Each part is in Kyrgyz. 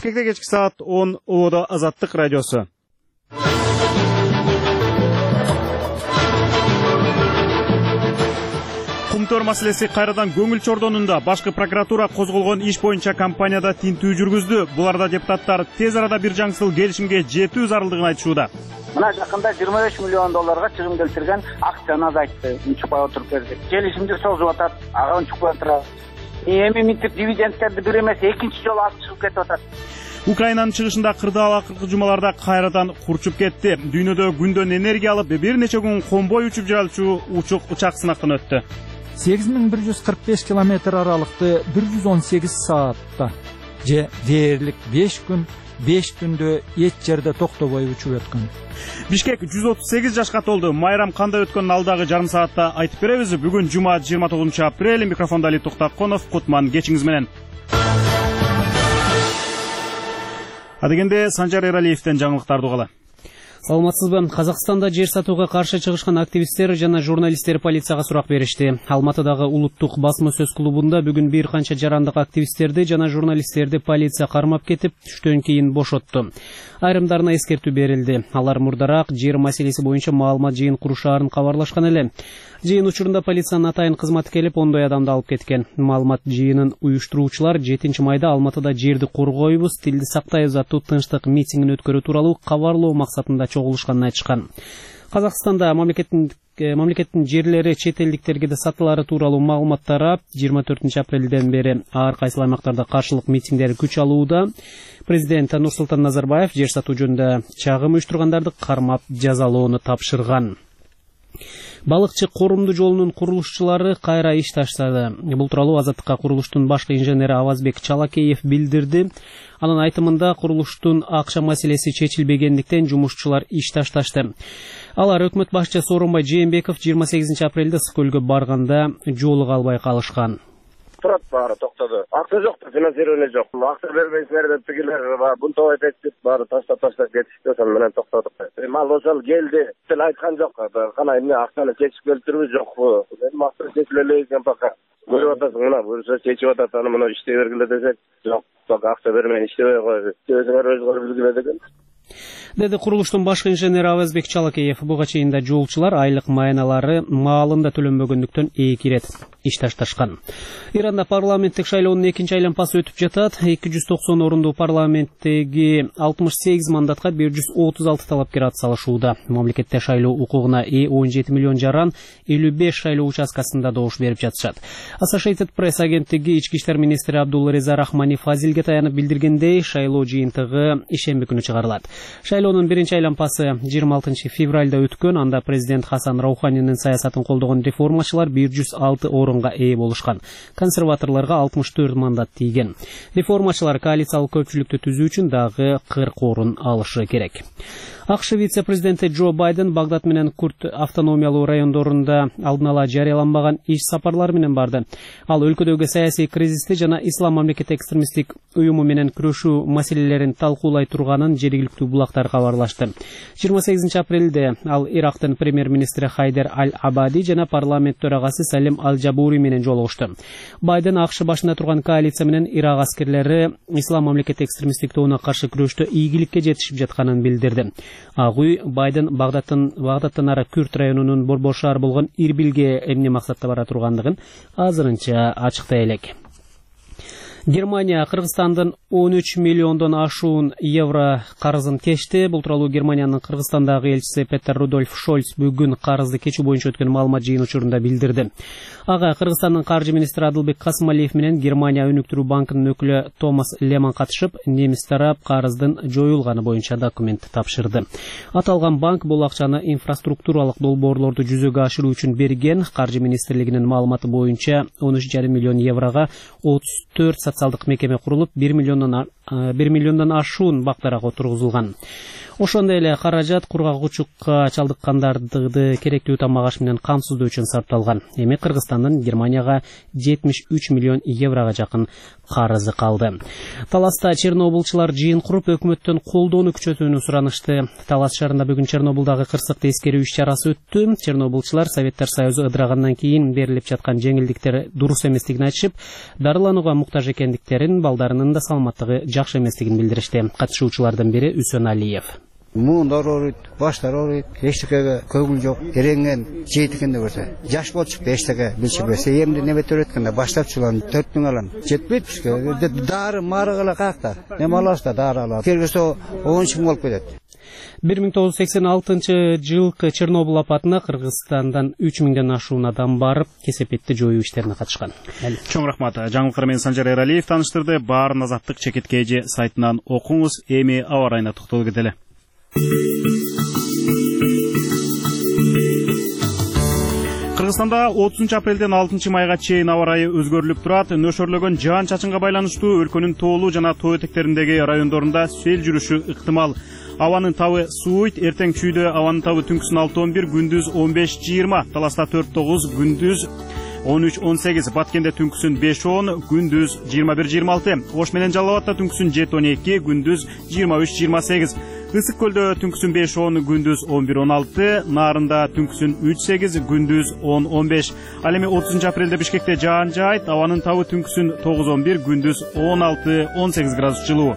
Кечки саат 10 Улуудо Азаттык радиосу. Кумтөр маселеси кайрадан көңүл чордонунда башкы прокуратура козголгон иш боюнча компанияда тинтүү жүргүздү. Буларда депутаттар тез арада бир жаңсыл келишимге жетүү зарылдыгын айтышууда. Мына жакында 25 миллион долларга чыгым келтирген акцияны азайтты. Унчукпай отуруп берди. Келишимди созуп атат, ага унчукпай турат. Эми мынтип дивидендтерди бир эмес экинчи жолу алып чыгып кетип атат. Украинанын чыгышында кырдаал акыркы жумаларда кайрадан курчуп кетти. Дүйнөдө күндөн энергия алып бир нече күн комбой учуп жүрүлчү учак сынактан өттү. 8145 километр аралыкты 118 саатта же дээрлик 5 күн 5 түндө эч жерде токтобой учуп өткөн. Бишкек 138 жашка толду. Майрам кандай өткөнүн алдагы жарым саатта айтып беребиз. Бүгүн жума 29 апрель. Микрофонда Али Токтаконов. Кутман кечиңиз менен. Адегенде Санжар Эралиевден жаңылыктарды угалы. Саламатсызбы? Казакстанда жер сатууга каршы чыгышкан активисттер жана журналисттер полицияга сурак беришти. Алматыдагы улуттук басма сөз клубунда бүгүн бир канча жарандык активисттерди жана журналисттерди полиция кармап кетип, түштөн кийин бошотту. Айрымдарына эскертүү берилди. Алар мурдараак жер маселеси боюнча маалымат жыйын курушаарын кабарлашкан эле. Жыйын учурунда полициянын атайын кызматы келип, ондой адамды алып кеткен. Маалымат жыйынын уюштуруучулар 7-майда Алматыда жерди коргойбуз, тилди сактайбыз аттуу тынчтык митингин өткөрүү тууралуу кабарлоо максатында чогулушканын айтышкан. Казакстанда мамлекеттин жерлери чет элдиктерге да сатылары тууралуу маалымат тарап, 24 апрелден бери ар кайсы аймактарда каршылык митингдер күч алууда. Президент Нурсултан Назарбаев жер сатуу жөнүндө чагым уюштургандарды кармап жазалоону тапшырган. Балыкчы Корумду жолунун курулушчулары кайра иш таштады. Бул тууралуу Азаттыкка курулуштун башкы инженери Авазбек Чалакеев билдирди. Анын айтымында курулуштун акча маселеси чечилбегендиктен жумушчулар иш ташташты. Алар өкмөт башчысы Сооронбай Жээнбеков 28 апрелде Ысык көлгө барганда жолуга албай калышкан. Турат баары токтоду. Акча жок, финансирование жок. Акча бербейсиңер деп тигилер бунтоо этет деп баары таштап кетишти, ошол менен токтодук. Мал ошол келди, тил айткан жок. Кана эмне акчаны чечип келтирүү жокпу? Эми акча чечиле элек экен пока. Көрүп атасың, мына буюрса чечип атат, аны мына иштей бергиле десек, жок, пока акча бермей иштебей кой. Өзүңөр өзгөрүп билгиле деген. Деди курулуштун башкы инженери Авазбек Чалакеев. Буга чейин да жолчулар айлык майналары маалында төлөнбөгөндүктөн 2 ирет иш ташташкан. Иранда парламенттик шайлоонун экинчи айланпасы өтүп жатат. 290 орундуу парламенттеги 68 мандатка 136 талапкер атсалышууда. Мамлекетте шайлоо укугуна 17 миллион жаран 55 шайлоо участкасында добуш берип жатышат. Associated Press агенттиги ички иштер министри Абдулла Реза Рахмани Фазилге таянып билдиргендей, шайлоо жыйынтыгы ишемби күнү чыгарылат. Шайлоонун биринчи айланпасы 26 февралда өткөн. Анда президент Хасан Рауханинин саясатын колдогон реформачылар 106 орунга ээ болушкан. Консерваторлорго 64 мандат тийген. Реформачылар коалициялык көпчүлүктү түзүү үчүн дагы 40 орун алышы керек. АКШ вице-президенти Джо Байден Багдад менен Курд автономиялуу райондорунда алдын ала жарыяланбаган иш сапарлары менен барды. Ал өлкөдөгү саясий кризисти жана ислам мамлекети экстремисттик уюму менен күрөшүү маселелерин талкуулай турганын жергиликтүү булактар кабарлашты. 28 апрелде ал Ирактын премьер-министри Хайдер Аль-Абади жана парламент төрагасы Салим Аль-Джабури менен жолугушту. Байден АКШ башында турган коалиция менен Ирак аскерлери ислам мамлекети экстремисттик тобуна каршы күрөштө ийгиликке жетишип жатканын билдирди. Ак үй Байден Багдадтан ары Күрд районунун борбор шаары болгон Ирбилге эмне максатта бара тургандыгын азырынча ачыктай элек. Германия Кыргызстандын 13 миллиондон ашуун евро карызын кечти. Бул тууралуу Германиянын Кыргызстандагы элчиси Петер Рудольф Шольц бүгүн карызды кечүү боюнча өткөн маалымат жыйын учурунда билдирди. Ага Кыргызстандын каржы министри Адылбек Касымалиев менен Германия өнүктүрүү банкынын өкүлү Томас Леман катышып, немис тарап карыздын жоюлганы боюнча документ тапшырды. Аталган банк бул акчаны инфраструктуралык долбоорлорду жүзөгө ашыруу үчүн берген. Каржы министрлигинин маалыматы боюнча 13,5 миллион еврого 34 социалдык мекеме курулуп, 1 миллиондон ашуун бактарга тургузулган. Ошондой эле каражат кургагучулукка чалдыккандарды керектүү тамак аш менен камсыздоо үчүн сарпталган. Эми Кыргызстандын Германияга 73 миллион еврого жакын карызы калды. Таласта Чернобылчылар жыйын куруп, өкмөттөн колдоону күчөтүүнү суранышты. Талас шаарында бүгүн Чернобылдагы кырсыкты эскерүү иш-чарасы өттү. Чернобылчылар Советтер Союзу ыдырагандан кийин берилип жаткан жеңилдиктер дурус эместигин айтышып, дарыланууга муктаж экендиктерин, балдарынын да саламаттыгы жакшы эместигин билдиришти. Катышуучулардын бири Үсөн Алиев. Муундар ооруйт, баштар ооруйт, эчтекеге көңүл жок, кереңген, жейтикенде көрсө. Жаш болуп чыкты, эчтеке билчип берсе, эмди небет өткөндө баштап чыган 4000 алам. Жетпейт бизге. Дары марыгыла какта. Эме аласыздар, дары алат. Кергесе 10 болуп кетет. 1986-жылкы Чернобыль апатына Кыргызстандан 3000ден ашуун адам барып, кесепетти жоюу иштерине катышкан. Чоң рахмат. Жаңылыктар менен Санжар Эралиев таныштырды. Баарын Азаттык чекиткейи сайтынан окуңуз. Эми аба ырайына токтолуп кетели. Кыргызстанда 30 апрелден 6 майга чейин аба ырайы өзгөрүлүп турат. Нөшөрлөгөн жаан-чачынга байланыштуу өлкөнүн тоолуу жана тоо этектериндеги райондорунда сел жүрүшү ыктымал. Аванын табы сууйт, эртең чүйдө аванын табы түнкүсүн 6-11, күндүз 15-20, Таласта 4-9, күндүз 13-18, Баткенде түнкүсүн 5-10, күндүз 21-26, Ош менен Жалал Абадта түнкүсүн 7-12, күндүз 23-28, Ысык көлдө түнкүсүн 5-10, күндүз 11-16, Нарында түнкүсүн 3-8, күндүз 10-15. Ал эми 30 апрелде Бишкекте жаан жаайт, аванын табы түнкүсүн 9-11, күндүз 16-18 градус жылуу.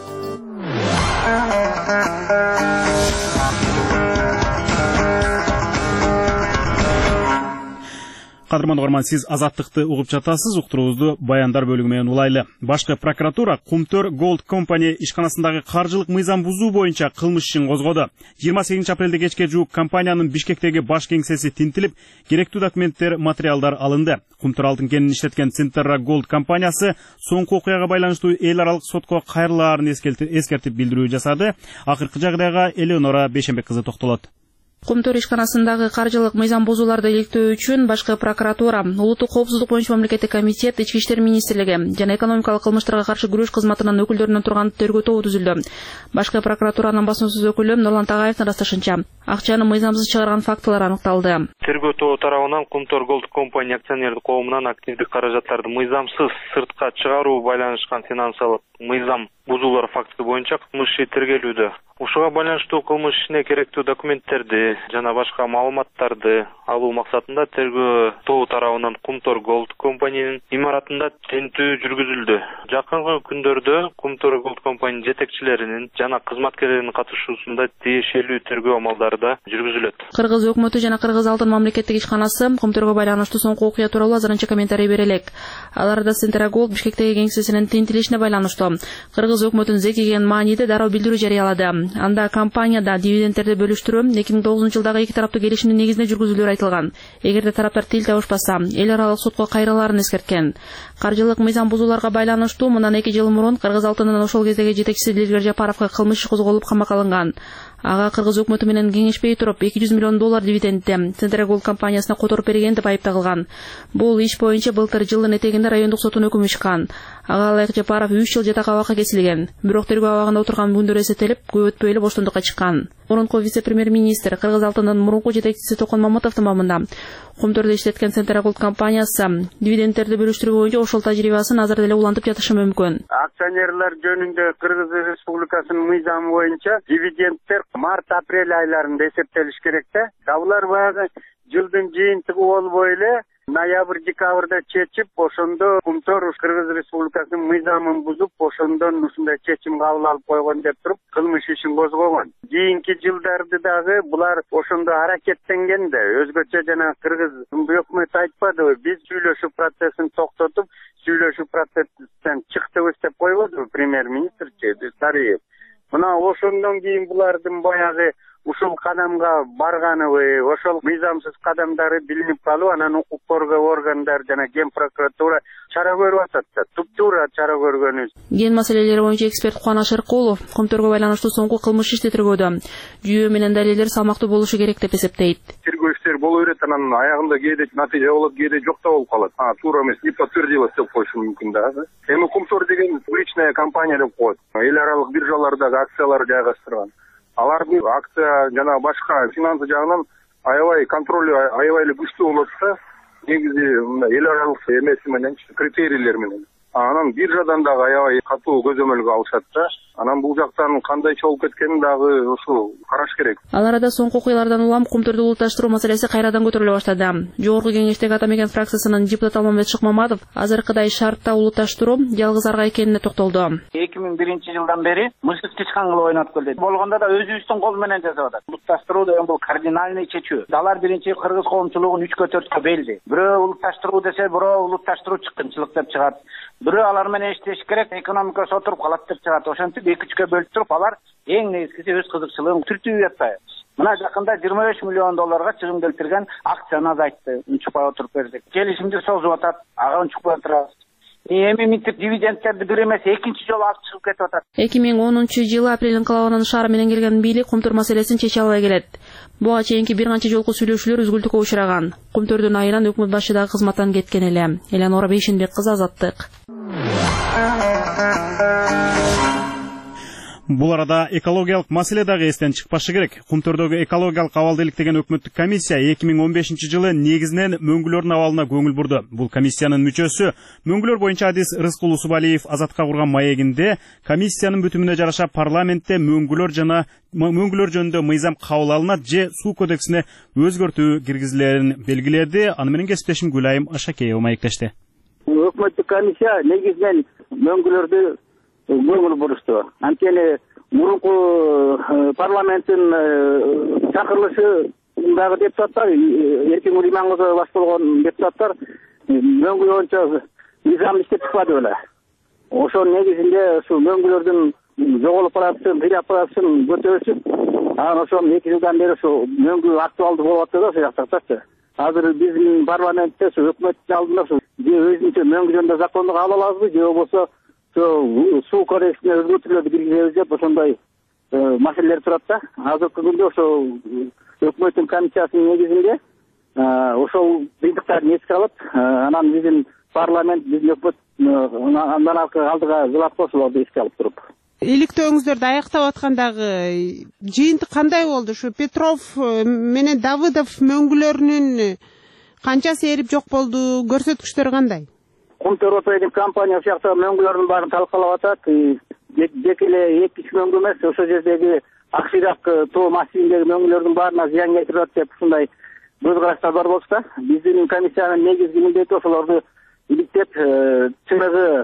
Кадырман угарман, сиз Азаттыкты угуп жатасыз. Уктуруубузду баяндар бөлүгү менен улайлы. Башкы прокуратура Кумтөр Gold Company ишканасындагы каржылык мыйзам бузуу боюнча кылмыш ишин козгоду. 28 апрелде кечке жуук компаниянын Бишкектеги баш кеңсеси тинтилип, керектүү документтер, материалдар алынды. Кумтөр алтын кенин иштеткен Центерра Gold компаниясы соңку окуяга байланыштуу эл аралык сотко кайрылаарын эскертип билдирүү жасады. Акыркы жагдайга Элеонора Бейшенбек кызы токтолот. Кумтөр ишканасындагы каржылык мыйзам бузууларды иликтөө үчүн башкы прокуратура, Улуттук коопсуздук боюнча мамлекеттик комитет, Ички иштер министрлиги жана экономикалык кылмыштарга каршы күрөш кызматынын өкүлдөрүнөн турган тергөө тобу түзүлдү. Башкы прокуратуранын басмасөз өкүлү Нурлан Тагаевдин ырасташынча, акчаны мыйзамсыз чыгарган фактылар аныкталды. Тергөө тобу тарабынан Кумтөр Gold Company акционерлик коомунан активдик каражаттарды мыйзамсыз сыртка чыгаруу байланышкан финансылык мыйзам бузуулар фактысы боюнча кылмыш иши тергелүүдө. Ушуга байланыштуу кылмыш ишине керектүү документтерди жана башка маалыматтарды алуу максатында тергөө тобу тарабынан Кумтөр Gold Company'нин имаратында тинтүү жүргүзүлдү. Жакынкы күндөрдө Кумтөр Gold Company жетекчилеринин жана кызматкерлеринин катышуусунда тиешелүү тергөө амалдары да жүргүзүлөт. Кыргыз өкмөтү жана Кыргыз алтын мамлекеттик ишканасы Кумтөргө байланыштуу соңку окуя тууралуу азырынча комментарий бере элек. Аларда Центерра Gold Бишкектеги кеңсесинин тинтилишине байланыштуу Кыргыз өкмөтүнүн зекиген мааниде дароо билдирүү жарыялады. Анда компанияда дивидендтерди бөлүштүрүү 2009 жылдагы эки тараптуу келишимдин негизинде жүргүзүлөөрү айтылган. Эгерде тараптар тил табышпаса, эл аралык сотко кайрылаарын эскерткен. Каржылык мыйзам бузууларга байланыштуу мындан 2 жыл мурун Кыргыз алтынынын ошол кездеги жетекчиси Дилгер Жапаровго кылмыш иши козголуп камакка алынган. Ага Кыргыз өкмөтү менен кеңешпей туруп $200 миллион дивидендти Централ Gold компаниясына которуп берген деп айыпталган. Бул иш боюнча былтыр жылдын этегинде райондук соттун өкүмү чыккан. Ага ылайык Жапаров 3 жыл жатак абакка кесилген. Бирок тергөө абагында отурган күндөр эсептелип, көп өтпөй эле боштондукка чыккан. Мурунку вице-премьер-министр Кыргыз алтынынын мурунку жетекчиси Токон Мамытовдун мамында Кумтөрдө иштеткен Централ Gold компаниясы дивидендтерди бөлүштүрүү боюнча ошол тажрыйбасын азыр деле улантып жатышы мүмкүн. Акционерлер жөнүндө Кыргыз Республикасынын мыйзамы боюнча дивидендтер март-апрель айларында эсептелиш керек да. Булар баягы жылдын жыйынтыгы болбой эле ноябрь-декабрда чечип, ошондо Кумтөр Кыргыз Республикасынын мыйзамын бузуп, ошондон ушундай чечим кабыл алып койгон деп туруп, кылмыш ишин козгогон. Кийинки жылдарды дагы булар ошондо аракеттенген да. Өзгөчө жана Кыргыз өкмөт айтпадыбы, биз сүйлөшүү процессин токтотуп, сүйлөшүү процессинден чыктыбыз деп койбодубу премьер-министр Сарыев. Мына ошондон кийин булардын баягы ушул кадамга барганыбы, ошол мыйзамсыз кадамдары билинип калып, анан укук коргоо органдары жана Ген прокуратура чара көрүп атат да. Туптуура чара көргөнүбүз. Ген маселелери боюнча эксперт Кубаныч Эркулов Кумтөргө байланыштуу соңку кылмыш ишти тергөөдө жүйө менен далилдер салмактуу болушу керек деп эсептейт. Тергөө иштери боло берет, анан аягында кээде натыйжа болот, кээде жок да болуп калат. Туура эмес, не подтвердилось деп коюшу мүмкүн да. Эми Кумтөр деген публичная компания деп коет. Эл аралык биржалардагы акциялар жайгаштырган. Алардын акция жана башка финансы жагынан аябай контроль аябай эле күчтүү болот да. Негизи эл аралык эмеси менен, критерийлер менен. Анан биржадан дагы аябай катуу көзөмөлгө алышат да. Анан бул жактан кандай чогулуп кеткенин дагы ошо караш керек. Ал арада соңку окуялардан улам Кумтөрдү улутташтыруу маселеси кайрадан көтөрүлө баштады. Жогорку кеңештеги Ата Мекен фракциясынын депутаты Алмамбет Шыкмаматов азыркыдай шартта улутташтыруу жалгыз арга экенине токтолду. 2001-жылдан бери мышык тышкан кылып ойноп келди. Болгондо да өзүбүздүн кол менен жасап атат. Улутташтыруу деген бул кардинальный чечүү. Алар биринчи кыргыз коомчулугун 3-4-кө белди. Бирөө улутташтыруу десе, бирөө улутташтыруу чыккынчылык деп чыгат. Бирөө алар менен иштеш керек, экономикасы отуруп калат деп чыгат. Ошентип 2-3кө бөлүп туруп алар эң негизгиси өз кызыкчылыгын түртүп жатпайбы. Мына жакында $25 миллион чыгым келтирген акцияны азайтты. Унчукпай отуруп бердик. Келишимди созуп атат, ага унчукпай отурабыз. Эми мынтип дивидендтерди бир эмес экинчи жолу алып чыгып кетип атат. 2010-жылы апрель инкылабынын шаары менен келген бийлик Кумтөр маселесин чече албай келет. Буга чейинки бир канча жолку сүйлөшүүлөр үзгүлтүккө учураган. Кумтөрдүн айынан өкмөт башы дагы кызматтан кеткен эле. Элеонора Бейшенбек кызы, Азаттык. Бул арада экологиялык маселе дагы эстен чыкпашы керек. Кумтөрдөгү экологиялык абалдылык деген өкмөттүк комиссия 2015-жылы негизинен мөңгүлөрдүн абалына көңүл бурду. Бул комиссиянын мүчөсү мөңгүлөр боюнча адис Рыскул Усубалиев Азатка курган маегинде комиссиянын бүтүмүнө жараша парламентте мөңгүлөр жөнүндө мыйзам кабыл алынат же суу кодексине өзгөртүү киргизилерин белгиледи. Аны менен кесиптешим Гүлайым Ашакеева маектешти. Өкмөттүк комиссия негизинен мөңгүлөрдү көңүл бурушту. Анткени мурунку парламенттин чакырылышындагы депутаттар, эркин ыймаңызы баш болгон депутаттар мөңгү боюнча мыйзам иштеп чыкпады беле. Ошонун негизинде ушу мөңгүлөрдүн жоголуп баратышын, кыйрап баратышын көтөрүшүп, анан ошол 2 жылдан бери ушу мөңгү актуалдуу болуп атты да ошол жактачы. Азыр биздин парламентте ушу өкмөттүн алдында ушу өзүнчө мөңгү жөнүндө законду кабыл алабызбы же болбосо суу кодексине өзгөртүүлөрдү киргизебиз деп ошондой маселелер турат да. Азыркы күндө ошол өкмөттүн комиссиясынын негизинде ошол кыйынтыктарды эске алып, анан биздин парламент, биздин өкмөт андан алдыга жылап ошолорду эске алып туруп. Иликтөөңүздөрдү аяктап аткандагы жыйынтык кандай болду? Ушу Петров менен Давыдов мөңгүлөрүнүн канчасы эрип жок болду? Көрсөткүчтөр кандай? Кумтөр оператив компания ошол мөңгүлөрдүн баарын талкалап атат. Деки эле 2 мөңгү эмес, ошол жердеги Акширак тоо массивиндеги мөңгүлөрдүн баарына зыян келтирип деп ушундай көз караштар бар болчу да. Биздин комиссиянын негизги милдети ошолорду иликтеп, чыныгы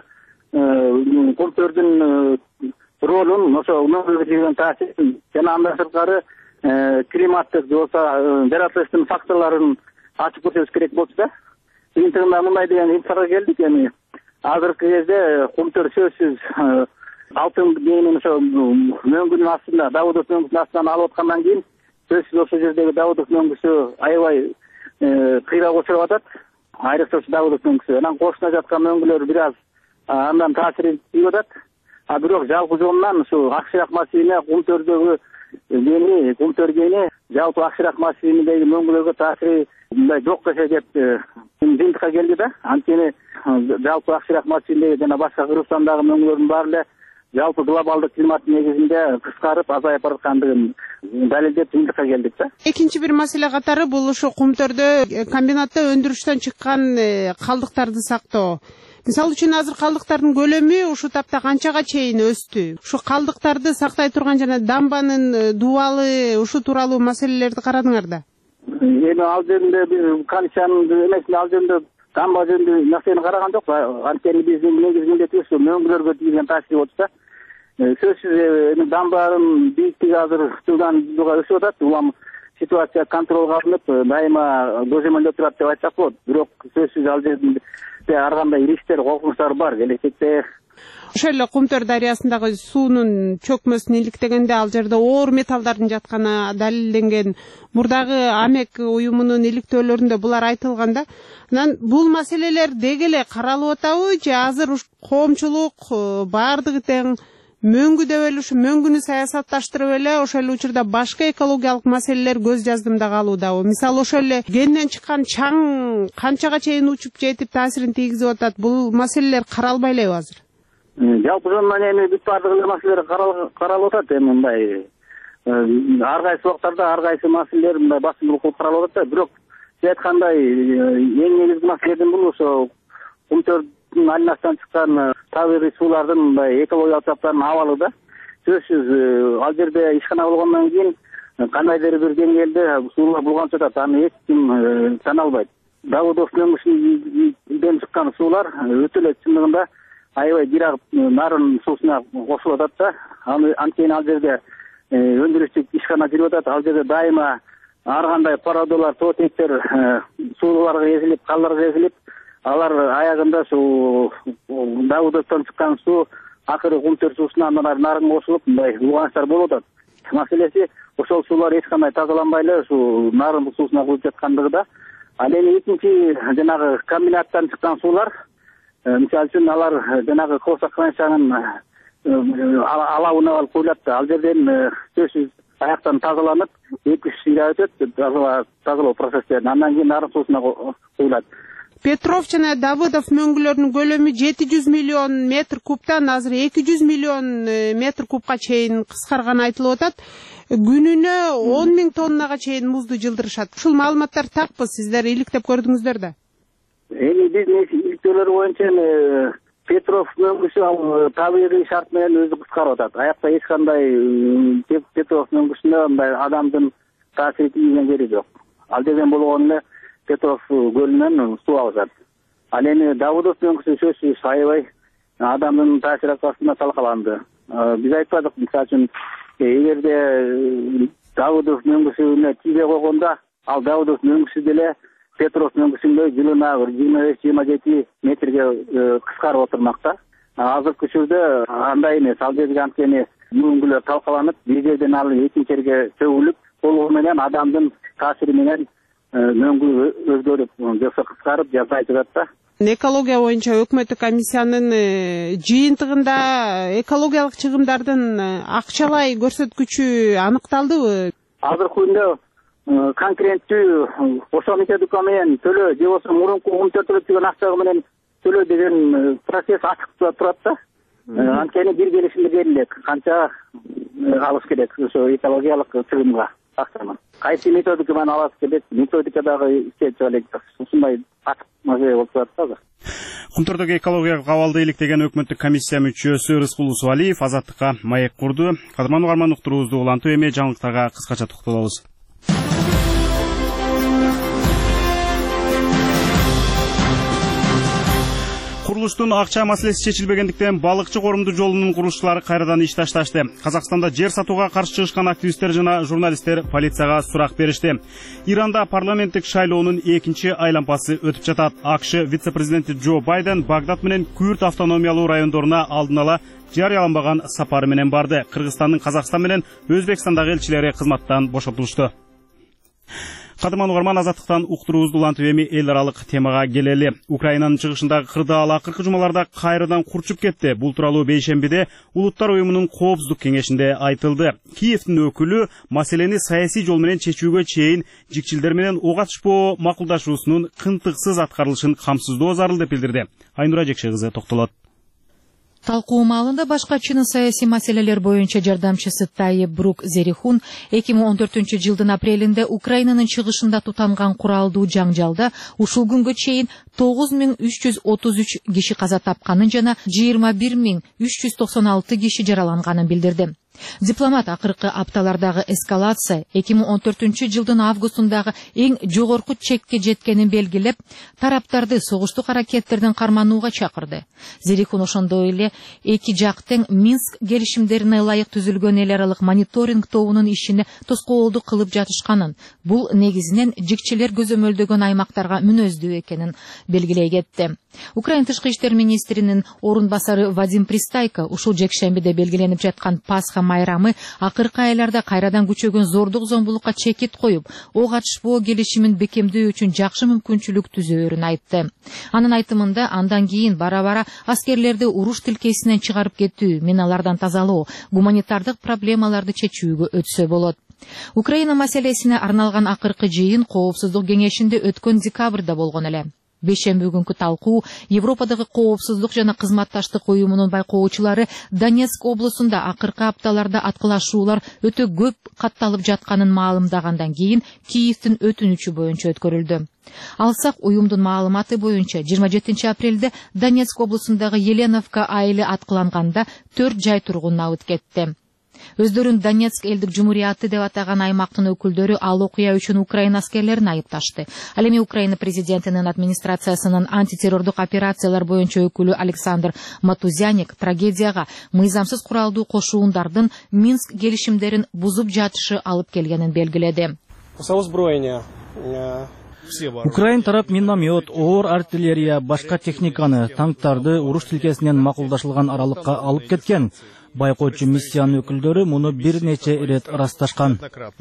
Кумтөрдүн ролун, ошол мөңгүлөргө тийген таасирин жана андан сырткары климаттык же болбосо жаратылыштын факторлорун ачып көрсөтүш керек болчу да. Интернетте мындай деген инфага келдик, эми азыркы кезде Кумтөр сөзсүз алтын денин ошо мөңгүнүн астында, Давыдов мөңгүсүнүн астынан алып аткандан кийин сөзсүз ошол жердеги Давыдов мөңгүсү аябай кыйрап учуруп атат. Айрыкча Давыдов мөңгүсү. Анан кошуна жаткан мөңгүлөр бир аз андан таасирин тийип атат. Бирок жалпы жолунан ушу Акширак массивине Кумтөрдөгү Кумтөр кени жалпы Акширак массивиндеги мөңгүлөргө таасири мындай жок десе деп жыйынтыкка келди да. Анткени жалпы Акширак массивиндеги жана башка Кыргызстандагы мөңгүлөрдүн баары эле жалпы глобалдык климат негизинде кыскарып, азайып бараткандыгын далилдеп жыйынтыкка келдик да. Экинчи бир маселе катары бул ушу Кумтөрдө комбинатта өндүрүштөн чыккан калдыктарды сактоо. Мисалы үчүн азыр калдыктардын көлөмү ушу тапта канчага чейин өстү? Ушу калдыктарды сактай турган жана дамбанын дубалы ушу тууралуу маселелерди карадыңар да? Эми ал жеринде биз комиссиянын эмесинде ал жеринде дамба жөнүндө нерсени караган жок. Анткени биздин негизги милдетибиз мөңгүлөргө тийген таасири болчу да. Сөзсүз дамбанын бийиктиги азыр жылдан жылга өсүп атат. Улам ситуация контролго алынып, дайыма көзөмөлдө турат деп айтсак болот. Бирок сөзсүз ал жерде ар кандай рисктер, коркунучтар бар. Келечекте ошол эле Кумтөр дарыясындагы суунун чөкмөсүн иликтегенде ал жерде оор металлдардын жатканы далилденген. Мурдагы АМЕК уюмунун иликтөөлөрүндө булар айтылган да. Анан бул маселелер деги эле каралып атабы же азыр коомчулук баардыгы тең мөңгү деп эле ушу мөңгүнү саясатташтырып эле ошол эле учурда башка экологиялык маселелер көз жаздымда калуудабы? Мисалы ошол эле кенден чыккан чаң канчага чейин учуп жетип таасирин тийгизип атат? Бул маселелер каралбай элеби азыр? Жалпы жонунан эми бүт баардык маселелер каралып атат. Эми мындай ар кайсы убактарда ар кайсы маселелер мындай басымдуулук кылып каралып атат. Бирок сиз айткандай эң негизги маселеден бул ошо Кумтөрдүн айнасынан чыккан табигый суулардын мындай экологиялык таптардын абалы да. сөзсүз ал жерде ишкана болгондон кийин кандайдыр бир деңгээлде суулар булганып жатат. Аны эч ким сана албайт. Давыдов мөңгүсүнөн чыккан суулар өтө эле чындыгында аябай бирок нарын суусуна кошулуп атат да. Анткени ал жерде өндүрүштүк ишкана жүрүп атат. Ал жерде дайыма ар кандай пародалар, тоотектер сууларга езилип, калларга езилип, алар аягында ушул Давыдовдон чыккан суу акыры Кумтөр суусуна нарын кошулуп, мындай улганычтар болуп атат. Маселеси ошол суулар эч кандай тазаланбай эле ушул нарын суусуна куюп жаткандыгы да. Ал эми экинчи жанагы комбинаттан чыккан суулар, мисалы үчүн алар жанагы Косакранчанын алабына алып коюлат да. Ал жерден сөзсүз аяктан тазаланып, 2-3 ай өтөт тазалоо процесстерин. Андан кийин нарын суусуна коюлат. Петров жана Давыдов мөңгүлөрүнүн көлөмү 700 миллион метр кубтан азыр 200 миллион метр кубка чейин кыскарганы айтылып атат. Күнүнө 10 000 тоннага чейин музду жылдырышат. Ушул маалыматтар такпы, сиздер иликтеп көрдүңүздөр да? Эми биздин иликтөөлөр боюнча Петров мөңгүсү ал табигый шарт менен өзү кыскарып атат. Аякта эч кандай Петров мөңгүсүнө мындай адамдын таасири тийген жери жок. Ал жерден болгон эле Петров көлүнөн суу алышат. Ал эми Давыдов мөңгүсү сөзсүз аябай адамдын таасири аркасында талкаланды. Биз айтпадык, мисалы үчүн эгерде Давыдов мөңгүсүнө тийбей койгондо, ал Давыдов мөңгүсү деле Петров мөңгүсүндөй жылына 25-27 метрге кыскарып отурмак да. Азыркы учурда андай эмес. Ал жерге анткени мөңгүлөр талкаланып, бир жерден алып экинчи жерге төгүлүп, толугу менен адамдын таасири менен мөңгү өзгөрүп, жоксо кыскарып жатат да. Экология боюнча өкмөттүк комиссиянын жыйынтыгында экологиялык чыгымдардын акчалай көрсөткүчү аныкталдыбы? Азыркы күндө конкуренттүү ошол методика менен төлөө же болбосо мурунку Кумтөр төлөп жүргөн акча менен төлөө деген процесс ачык турат да. Анткени бир келишимге келек, канча алыш керек ошо экологиялык чыгымга акчаны. Кайсы методика менен алыш керек, методикадагы ишчи элек ушундай ачык маселе болуп турат да. Кумтөрдөгү экологиялык абалды иликтеген өкмөттүк комиссия мүчөсү Рыскул Усубалиев Азаттыкка маек курду. Кадырман угарман уктуруубузду улантып эми жаңылыктарга кыскача токтолобуз. Курулуштун акча маселеси чечилбегендиктен балыкчы корумду жолунун курулушчулары кайрадан иш ташташты. Казакстанда жер сатууга каршы чыгышкан активисттер жана журналисттер полицияга сурак беришти. Иранда парламенттик шайлоонун экинчи айлампасы өтүп жатат. АКШ вице-президенти Джо Байден Багдад менен Күрт автономиялуу райондоруна алдын ала жарыяланбаган сапары менен барды. Кыргызстандын Казакстан менен Өзбекстандагы элчилери кызматтан бошотулушту. Кадырман угарман, Азаттыктан уктуруубузду улантып эми эл аралык темага келели. Украинанын чыгышындагы кырдаал акыркы жумаларда кайрадан курчуп кетти. Бул тууралуу бейшембиде Улуттар уюмунун коопсуздук кеңешинде айтылды. Киевдин өкүлү маселени саясий жол менен чечүүгө чейин жикчилдер менен ок атышпоо макулдашуусунун кынтыксыз аткарылышын камсыздоо зарыл деп билдирди. Айнура Жекше кызы токтолот. Талкуу маалында башкачынын саясий маселелер боюнча жардамчысы Тайып Брук Зерихун 2014 жылдын апрелинде Украинанын чыгышында тутанган куралдуу жаңжалда ушул күнгө чейин 9333 киши каза тапканын жана 21396 киши жараланганын билдирди. Дипломат акыркы апталардагы эскалация 2014 жылдын августундагы эң жогорку чекке жеткенин белгилеп, тараптарды согуштук аракеттердин карманууга чакырды. Зерихун ошондой эле эки жактын Минск келишимдерине ылайык түзүлгөн эл аралык мониторинг тобунун ишине тоскоолдук кылып жатышканын, бул негизинен жикчилер көзөмөлдөгөн аймактарга мүнөздүү экенин белгилей кетти. Украин тышкы иштер министринин орун басары Вадим Пристайко ушул жекшембиде белгиленип жаткан Пасха майрамы акыркы айларда кайрадан күчөгөн зордук зомбулукка чекит коюп, ок атышпоо келишимин бекемдөө үчүн жакшы мүмкүнчүлүк түзөөрүн айтты. Анын айтымында андан кийин бара-бара аскерлерди уруш тилкесинен чыгарып кетүү, миналардан тазалоо, гуманитардык проблемаларды чечүүгө өтсө болот. Украина маселесине арналган акыркы жыйын Коопсуздук кеңешинде өткөн декабрда болгон эле. Бейшемби күнкү талкуу Европадагы коопсуздук жана кызматташтык уюмунун байкоочулары Донецк облусунда акыркы апталарда аткылашуулар өтө көп катталып жатканын маалымдагандан кийин Киевдин өтүнүчү боюнча өткөрүлдү. Алсак уюмдун маалыматы боюнча 27 апрелде Донецк облусундагы Еленовка айылы аткыланганда 4 жай тургун абыт кетти. Өздөрүн Донецк элдик жумурияты деп атаган аймактын өкүлдөрү ал окуя үчүн Украина аскерлерин айыпташты. Ал эми Украина президентинин администрациясынын антитеррордук операциялар боюнча өкүлү Александр Матузяник трагедияга мыйзамсыз куралдуу кошуундардын Минск келишимдерин бузуп жатышы алып келгенин белгиледи. Украин тарап миномет, оор артиллерия, башка техниканы, танктарды уруш тилкесинен макулдашылган аралыкка алып кеткен. Байкоочу миссиянын өкүлдөрү муну бир нече ирет ырасташкан.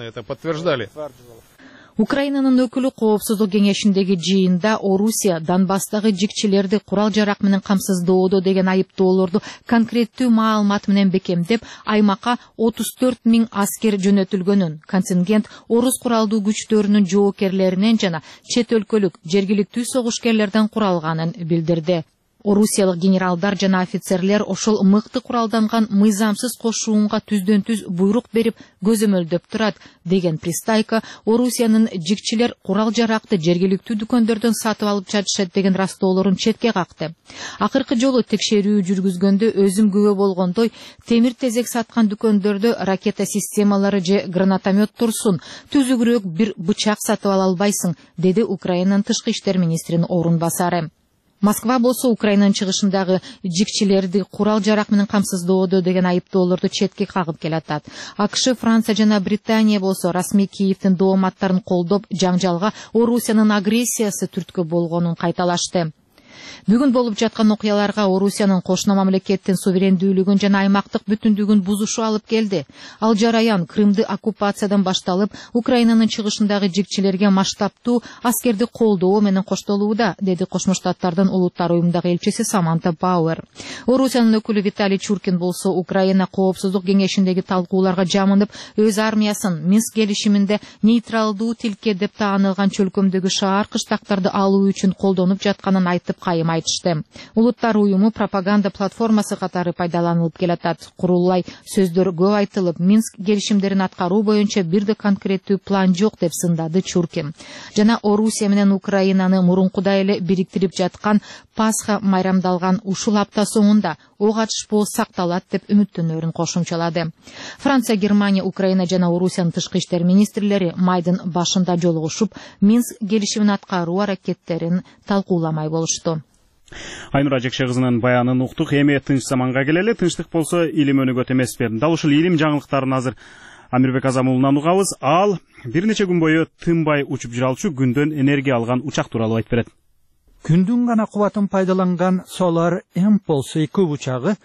Украинанын өкүлү Коопсуздук кеңешиндеги жыйында Орусия Донбасстагы жикчилерди курал жарак менен камсыздоодо деген айыптоолорду конкреттүү маалымат менен бекемдеп, аймакка 34 000 аскер жөнөтүлгөнүн, контингент орус куралдуу күчтөрүнүн жоокерлеринен жана чет өлкөлүк жергиликтүү согушкерлерден куралганын билдирди. Орусиялык генералдар жана офицерлер ошол мыкты куралданган мыйзамсыз кошуунга түздөн-түз буйрук берип көзөмөлдөп турат деген Пристайко Орусиянын жикчилер курал жаракты жергиликтүү дүкөндөрдөн сатып алып жатышат деген растоолорун четке какты. Акыркы жолу текшерүү жүргүзгөндө өзүм күбө болгондой темир тезек саткан дүкөндөрдө ракета системалары же гранатомет турсун, түзүгүрөөк бир бычак сатып ала албайсың, деди Украинанын тышкы иштер министринин орун басары. Москва болсо Украинанын чыгышындагы жикчилерди курал жарак менен камсыздоодо деген айыптоолорду четке кагып келатат. АКШ, Франция жана Британия болсо расмий Киевдин дооматтарын колдоп, жаңжалга Орусиянын агрессиясы түрткү болгонун кайталашты. Бүгүн болуп жаткан окуяларга Орусиянын кошуна мамлекеттин суверендүүлүгүн жана аймактык бүтүндүгүн бузушу алып келди. Ал жараян Крымды оккупациядан башталып, Украинанын чыгышындагы жикчилерге масштабтуу аскерди колдоо менен коштолууда, деди Кошмо Штаттардын улуттар уюмундагы элчиси Саманта Пауэр. Орусиянын өкүлү Виталий Чуркин болсо Украина Коопсуздук кеңешиндеги талкууларга жамынып, өз армиясын Минск келишиминде нейтралдуу тилке деп таанылган чөлкөмдөгү шаар кыштактарды алуу үчүн колдонуп жатканын айтып кайым айтышты. Улуттар уюму пропаганда платформасы катары пайдаланылып келатат. Курулай сөздөр көп айтылып, Минск келишимдерин аткаруу боюнча бир да конкреттүү план жок деп сындады Чуркин. Жана Орусия менен Украинаны мурункудай эле бириктирип жаткан Пасха майрамдалган ушул апта соңунда ок атышпоо сакталат деп үмүттөнөрүн кошумчалады. Франция, Германия, Украина жана Орусиянын тышкы иштер министрлери майдын башында жолугушуп, Минск келишимин аткаруу аракеттерин талкууламай болушту. Айнура Жекше кызынын баянын уктук. Эми тынч заманга келели. Тынчтык болсо илим өнүгөт эмеспи. Дал ушул илим жаңылыктарын азыр Амирбек Азамулунан угабыз. Ал бир нече күн бою тынбай учуп жүрө алчу күндөн энергия алган учак тууралуу айтып берет. Күндүн гана кубатын пайдаланган Solar Impulse 2 учагы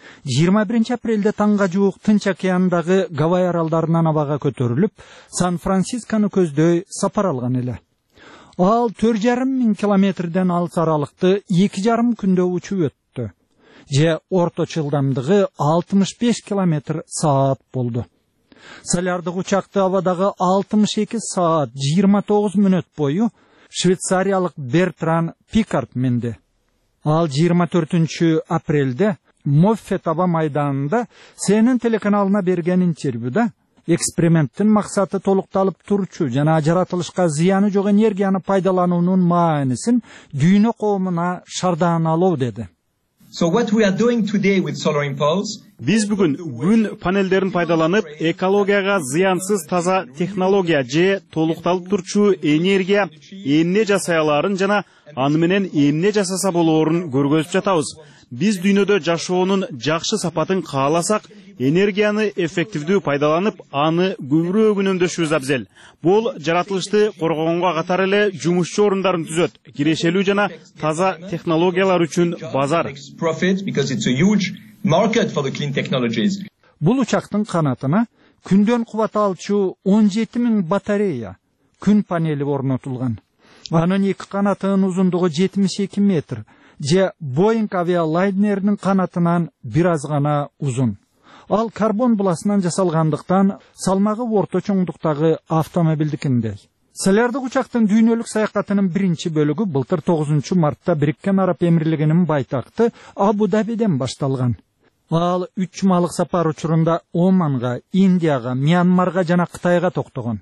21 апрелде таңга жуук Тынч океандагы Гавай аралдарынан абага көтөрүлүп, Сан-Францискону көздөй сапар алган эле. Ал 4,5 километрден алыс аралыкты 2,5 күндө учуп өттү. Же орто жылдамдыгы 65 километр саат болду. Солярдык учакты абадагы 62 саат 29 мүнөт бою швейцариялык Бертран Пикард минди. Ал 24 апрелде Моффет аба майданында CNN телеканалына берген интервьюда эксперименттин максаты толукталып турчу жана жаратылышка зыяны жок энергияны пайдалануунун маанисин дүйнө коомуна шарданалоо деди. So what we are doing today with Solar Impulse? Биз бүгүн күн панелдерин пайдаланып, экологияга зыянсыз таза технология же толукталып турчу энергия эмне жасай аларын жана аны менен эмне жасаса болоорун көргөзүп жатабыз. Биз дүйнөдө жашоонун жакшы сапатын кааласак, энергияны эффективдүү пайдаланып, аны көбүрөөк үнөмдөшүбүз абзел. Бул жаратылышты коргогонго катар эле жумушчу орундарын түзөт, кирешелүү жана таза технологиялар үчүн базар. Бул учактын канатына күндөн кубат алчу 17 000 батарея, күн панели орнотулган. Анын эки канатынын узундугу 72 метр, же Boeing авиалайнеринин канатынан бир аз гана узун. Ал карбон буласынан жасалгандыктан салмагы орто чоңдуктагы автомобилдикиндей. Солярдык учактын дүйнөлүк саякатынын биринчи бөлүгү былтыр 9 мартта Бириккен Араб Эмирлигинин байтакты Абу-Дабиден башталган. Ал 3 жумалык сапар учурунда Оманга, Индияга, Мьянмарга жана Кытайга токтогон.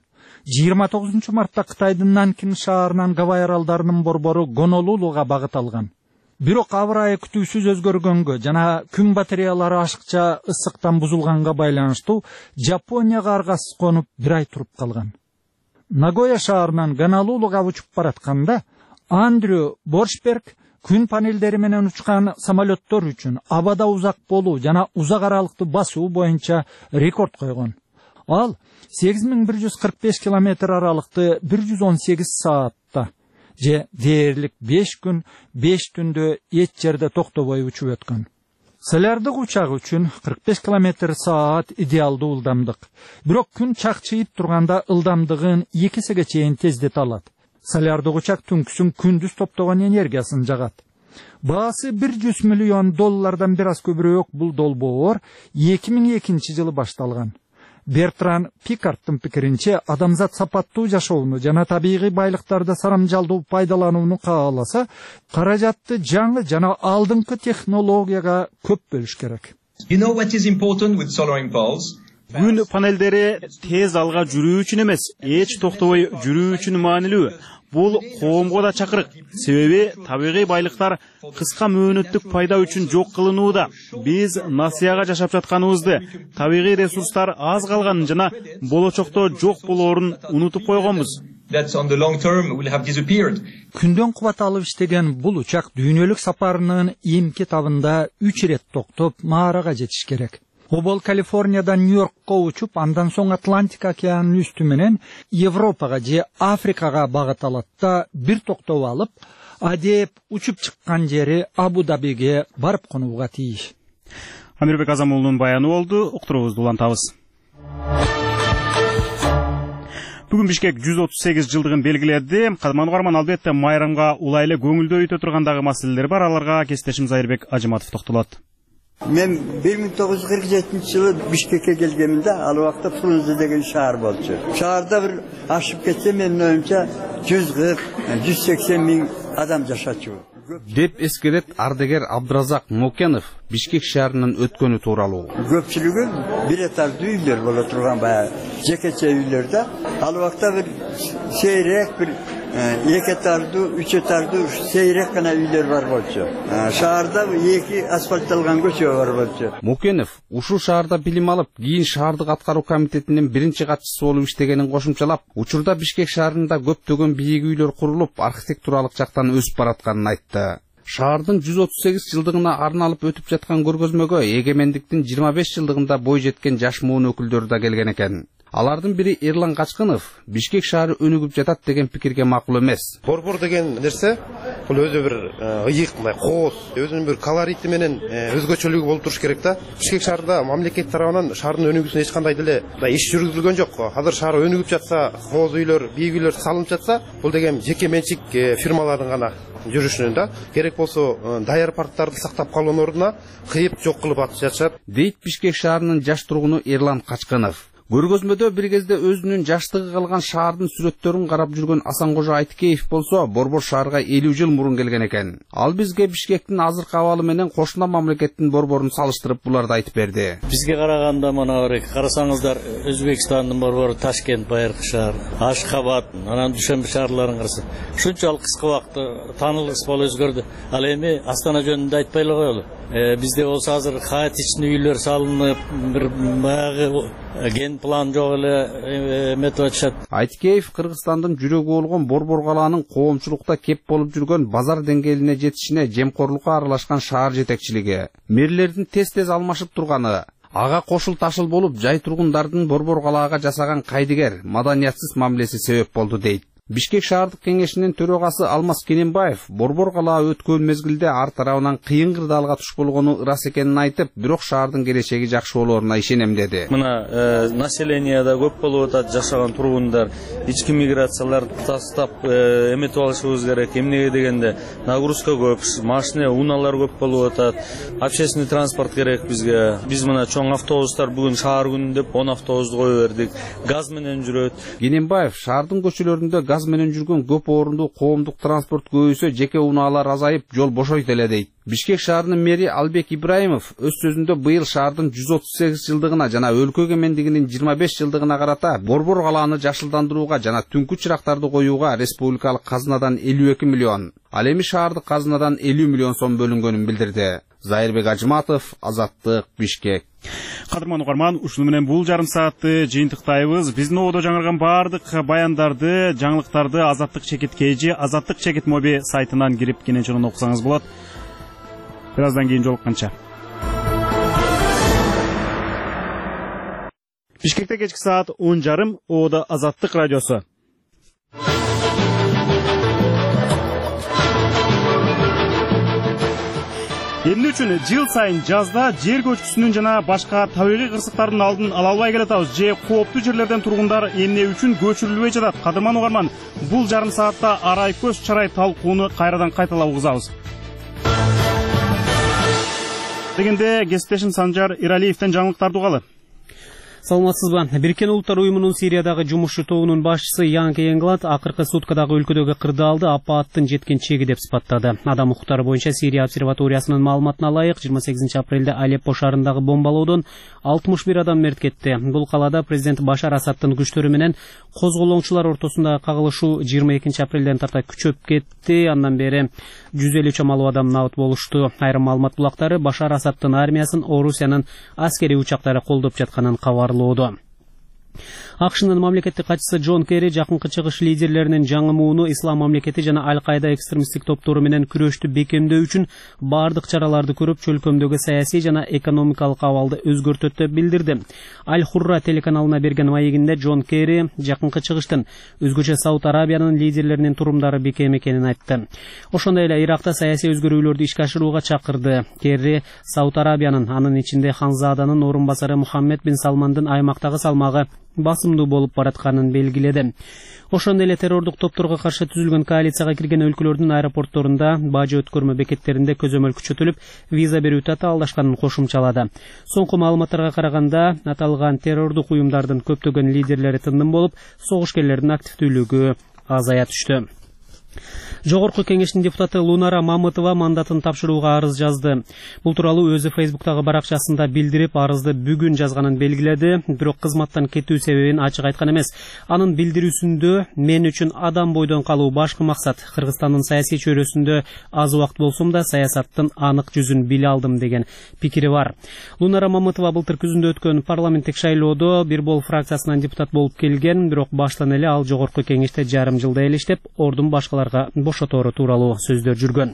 29 мартта Кытайдын Нанкин шаарынан Гавай аралдарынын борбору Гонолулуга багыт алган. Бирок аба ырайы күтүүсүз өзгөргөнгө жана күн батареялары ашыкча ысыктан бузулганга байланыштуу Жапонияга аргасыз конуп 1 ай туруп калган. Нагоя шаарынан Гонолулуга учуп баратканда Андрю Боршберг күн панелдери менен учкан самолеттор үчүн абада узак болуу жана узак аралыкты басуу боюнча рекорд койгон. Ал 8145 километр аралыкты 118 саатта же дээрлик 5 күн 5 түндө эч жерде токтобой учуп өткөн. Солярдык учак үчүн 45 километр саат идеалдуу ылдамдык. Бирок күн чакчыйып турганда ылдамдыгын 2 эсеге чейин тездете алат. Солярдык учак түнкүсүн күндүз топтогон энергиясын жагат. Баасы $100 миллион бир аз көбүрөөк бул долбоор 2002 жылы башталган. Бертран Пикарттын пикиринче, адамзат сапаттуу жашоону жана табигый байлыктарды сарамжалдуу пайдаланууну кааласа, каражатты жаңы жана алдыңкы технологияга көп бөлүш керек. You know what is important with solar impulse? Күн панелдери тез алга жүрүү үчүн эмес, эч токтобой жүрүү үчүн маанилүү. Бул коомго да чакырык. Себеби табигый байлыктар кыска мөөнөттүк пайда үчүн жок кылынууда. Биз насыяга жашап жатканыбызды, табигый ресурстар аз калганын жана болочокто жок болоорун унутуп койгонбуз. Күндөн кубат алып иштеген бул учак дүйнөлүк сапарынын эмки табында 3 ирет токтоп Маарага жетиш керек. Обол Калифорниядан Нью-Йоркко учуп, андан соң Атлантика океанынын үстү менен Европага же Африкага багыт алат да бир токтоп алып, адеп учуп чыккан жери Абу-Дабиге барып конууга тийиш. Амирбек Азамуулунун баяны болду, уктуруубузду улантабыз. Бүгүн Бишкек 138 жылдыгын белгиледи. Кадырман угарман, албетте майрамга улайлы көңүлдүү өтө тургандагы маселелер бар. Аларга кесиптешим Зайырбек Ажыматов токтолот. Мен 1947 жылы Бишкекке келгенimde ал убакта Фрунзе деген шаар болчу. Шаарда бир ашып кетсе менин оюмча 140-180 миң адам жашачу. Деп эскерет ардагер Абдыразак Мокенов Бишкек шаарынын өткөнү тууралуу. Көпчүлүгү бир этаждуу үйлөр боло турган баягы жекече үйлөрдө. Ал убакта бир сейрек бир 2 этаждуу, 3 этаждуу сейрек гана үйлөр бар болчу. Шаарда 2 асфальтталган көчө бар болчу. Мокенов ушул шаарда билим алып, кийин шаардык аткаруу комитетинин биринчи катчысы болуп иштегенин кошумчалап, учурда Бишкек шаарында көптөгөн бийик үйлөр курулуп, архитектуралык жактан өсүп баратканын айтты. Шаардын 138 жылдыгына арналып өтүп жаткан көргөзмөгө эгемендиктин 25 жылдыгында бой жеткен жаш муун өкүлдөрү да келген экен. Алардын бири Эрлан Качкынов Бишкек шаары өнүгүп жатат деген пикирге макул эмес. Борбор деген нерсе бул өзү бир ыйык, кооз, өзүнүн бир колорити менен өзгөчөлүгү болуп туруш керек да. Бишкек шаарында мамлекет тарабынан шаардын өнүгүүсүнө эч кандай деле иш жүргүзүлгөн жок. Азыр шаар өнүгүп жатса, кооз үйлөр, бийик үйлөр салынып жатса, бул деген жеке менчик фирмалардын гана жүрүшүнөн да. Керек болсо даяр парктарды сактап калган ордуна кыйып жок кылып атып жатышат. Дейт Бишкек шаарынын жаш тургуну Эрлан Качкынов. Көргөзмөдө бир кезде өзүнүн жаштыгы калган шаардын сүрөттөрүн карап жүргөн Асанкожо Айткеев болсо, Борбор шаарга 50 жыл мурун келген экен. Ал бизге Бишкектин азыркы абалы менен кошуна мамлекеттин борборун салыштырып буларды айтып берди. Бизге караганда мына карасаңыздар, Өзбекстандын борбору Ташкент байыркы шаар, Ашхабад, анан Дүйшөмбү шаарларын караса, ушунчалык кыска убакытта таанылгыс болуп өзгөрдү. Ал эми Астана жөнүндө айтпай эле коелу. Бизде болсо азыр хаотичный үйлөр салынып, бир баягы ген план жок эле эметип атышат. Айткеев Кыргызстандын жүрөгү болгон Борбор калаанын коомчулукта кеп болуп жүргөн базар деңгээлине жетишине жемкорлукка аралашкан шаар жетекчилиги, мэрлердин тез-тез алмашып турганы, ага кошул ташыл болуп жай тургундардын Борбор калаага жасаган кайдыгер, маданиятсыз мамилеси себеп болду дейт. Бишкек шаардык кеңешинин төрөгасы Алмаз Кененбаев Борбор калаа өткөн мезгилде ар тарабынан кыйын кырдаалга туш болгону ырас экенин айтып, бирок шаардын келечеги жакшы болооруна ишенем деди. Мына население да көп болуп атат, жашаган тургундар, ички миграцияларды тастап эметип алышыбыз керек. Эмнеге дегенде нагрузка көп, машина, унаалар көп болуп атат. Общественный транспорт керек бизге. Биз мына чоң автобустар бүгүн шаар күнү деп 10 автобусту коюп бердик. Газ менен жүрөт. Кененбаев шаардын көчөлөрүндө газ менен жүргөн көп орунду коомдук транспорт көбөйсө жеке унаалар азайып, жол бошойт эле дейт. Бишкек шаарынын мэри Албек Ибраимов өз сөзүндө быйыл шаардын 138 жылдыгына жана өлкө эгемендигинин 25 жылдыгына карата борбор калааны жашылдандырууга жана түнкү чырактарды коюуга республикалык казынадан 52 миллион, ал эми шаардык казынадан 50 миллион сом бөлүнгөнүн билдирди. Зайырбек Ажматов, Азаттык, Бишкек. Кадырман угарман, ушуну менен бул жарым саатты жыйынтыктайбыз. Биздин ободо жаңырган баардык баяндарды, жаңылыктарды Азаттык чекит KG, Азаттык чекит моби сайтынан кирип кенен окусаңыз болот. Бир аздан кийин жолукканча. Бишкекте кечки саат 10:30, ободо Азаттык радиосу. Эмне үчүн жыл сайын жазда жер көчкүсүнүн жана башка табигый кырсыктардын алдын ала албай келатабыз? Же кооптуу жерлерден тургундар эмне үчүн көчүрүлбөй жатат? Кадырман угарман, бул жарым саатта арай көз чарай талкууну кайрадан кайталап угузабыз. Дегенде кесиптешим Санжар Иралиевден жаңылыктарды угалы. Саламатсызбы? Бириккен Улуттар уюмунун Сириядагы жумушчу тобунун башчысы Янг Энглад акыркы суткадагы өлкөдөгү кырдаалды апааттын жеткен чеги деп сыпаттады. Адам укуктары боюнча Сирия обсерваториясынын маалыматына ылайык 28 апрелде Алеппо шаарындагы бомбалоодон 61 адам мерт кетти. Бул калаада президент Башар Асадтын күчтөрү менен козголоңчулар ортосундагы кагылышуу 22 апрелден тарта күчөп кетти. Андан бери 150 чамалуу адам набыт болушту. Айрым маалымат булактары Башар Асадтын армиясын Орусиянын аскери учактары колдоп жатканын кабарлоодо. АКШнын мамлекеттик катчысы Джон Керри жакынкы чыгыш лидерлеринин жаңы мууну Ислам мамлекети жана Аль-Кайда экстремисттик топтору менен күрөштү бекемдөө үчүн бардык чараларды көрүп, чөлкөмдөгү саясий жана экономикалык абалды өзгөртөт деп билдирди. Аль-Хурра телеканалына берген маегинде Джон Керри жакынкы чыгыштын өзгөчө Сауд Арабиянын лидерлеринин турумдары бекем экенин айтты. Ошондой эле Иракта саясий өзгөрүүлөрдү ишке ашырууга чакырды. Керри Сауд Арабиянын, анын ичинде Ханзаданын орун басары Мухаммед бин Салмандын аймактагы салмагы басымдуу болуп баратканын белгиледи. Ошондой эле террордук топторго каршы түзүлгөн коалицияга кирген өлкөлөрдүн аэропортторунда, бажы өткөрмө бекеттеринде көзөмөл күчөтүлүп, виза берүү татаалдашканын кошумчалады. Соңку маалыматтарга караганда, аталган террордук уюмдардын көптөгөн лидерлери тындым болуп, согушкерлердин активдүүлүгү азая түштү. Жогорку кеңештин депутаты Лунара Мамытова мандатын тапшырууга арыз жазды. Бул тууралуу өзү Фейсбуктагы баракчасында билдирип, арызды бүгүн жазганын белгиледи. Бирок кызматтан кетүү себебин ачык айткан эмес. Анын билдирүүсүндө мен үчүн адам бойдон калуу башкы максат. Кыргызстандын саясий чөйрөсүндө аз убакыт болсом да саясаттын анык жүзүн биле алдым деген пикири бар. Лунара Мамытова былтыр күзүндө өткөн парламенттик шайлоодо бир бол фракциясынан депутат болуп келген, бирок баштан эле ал жогорку кеңеште жарым жылда эле иштеп, ордун башкаларга бошотору тууралуу сөздөр жүргөн.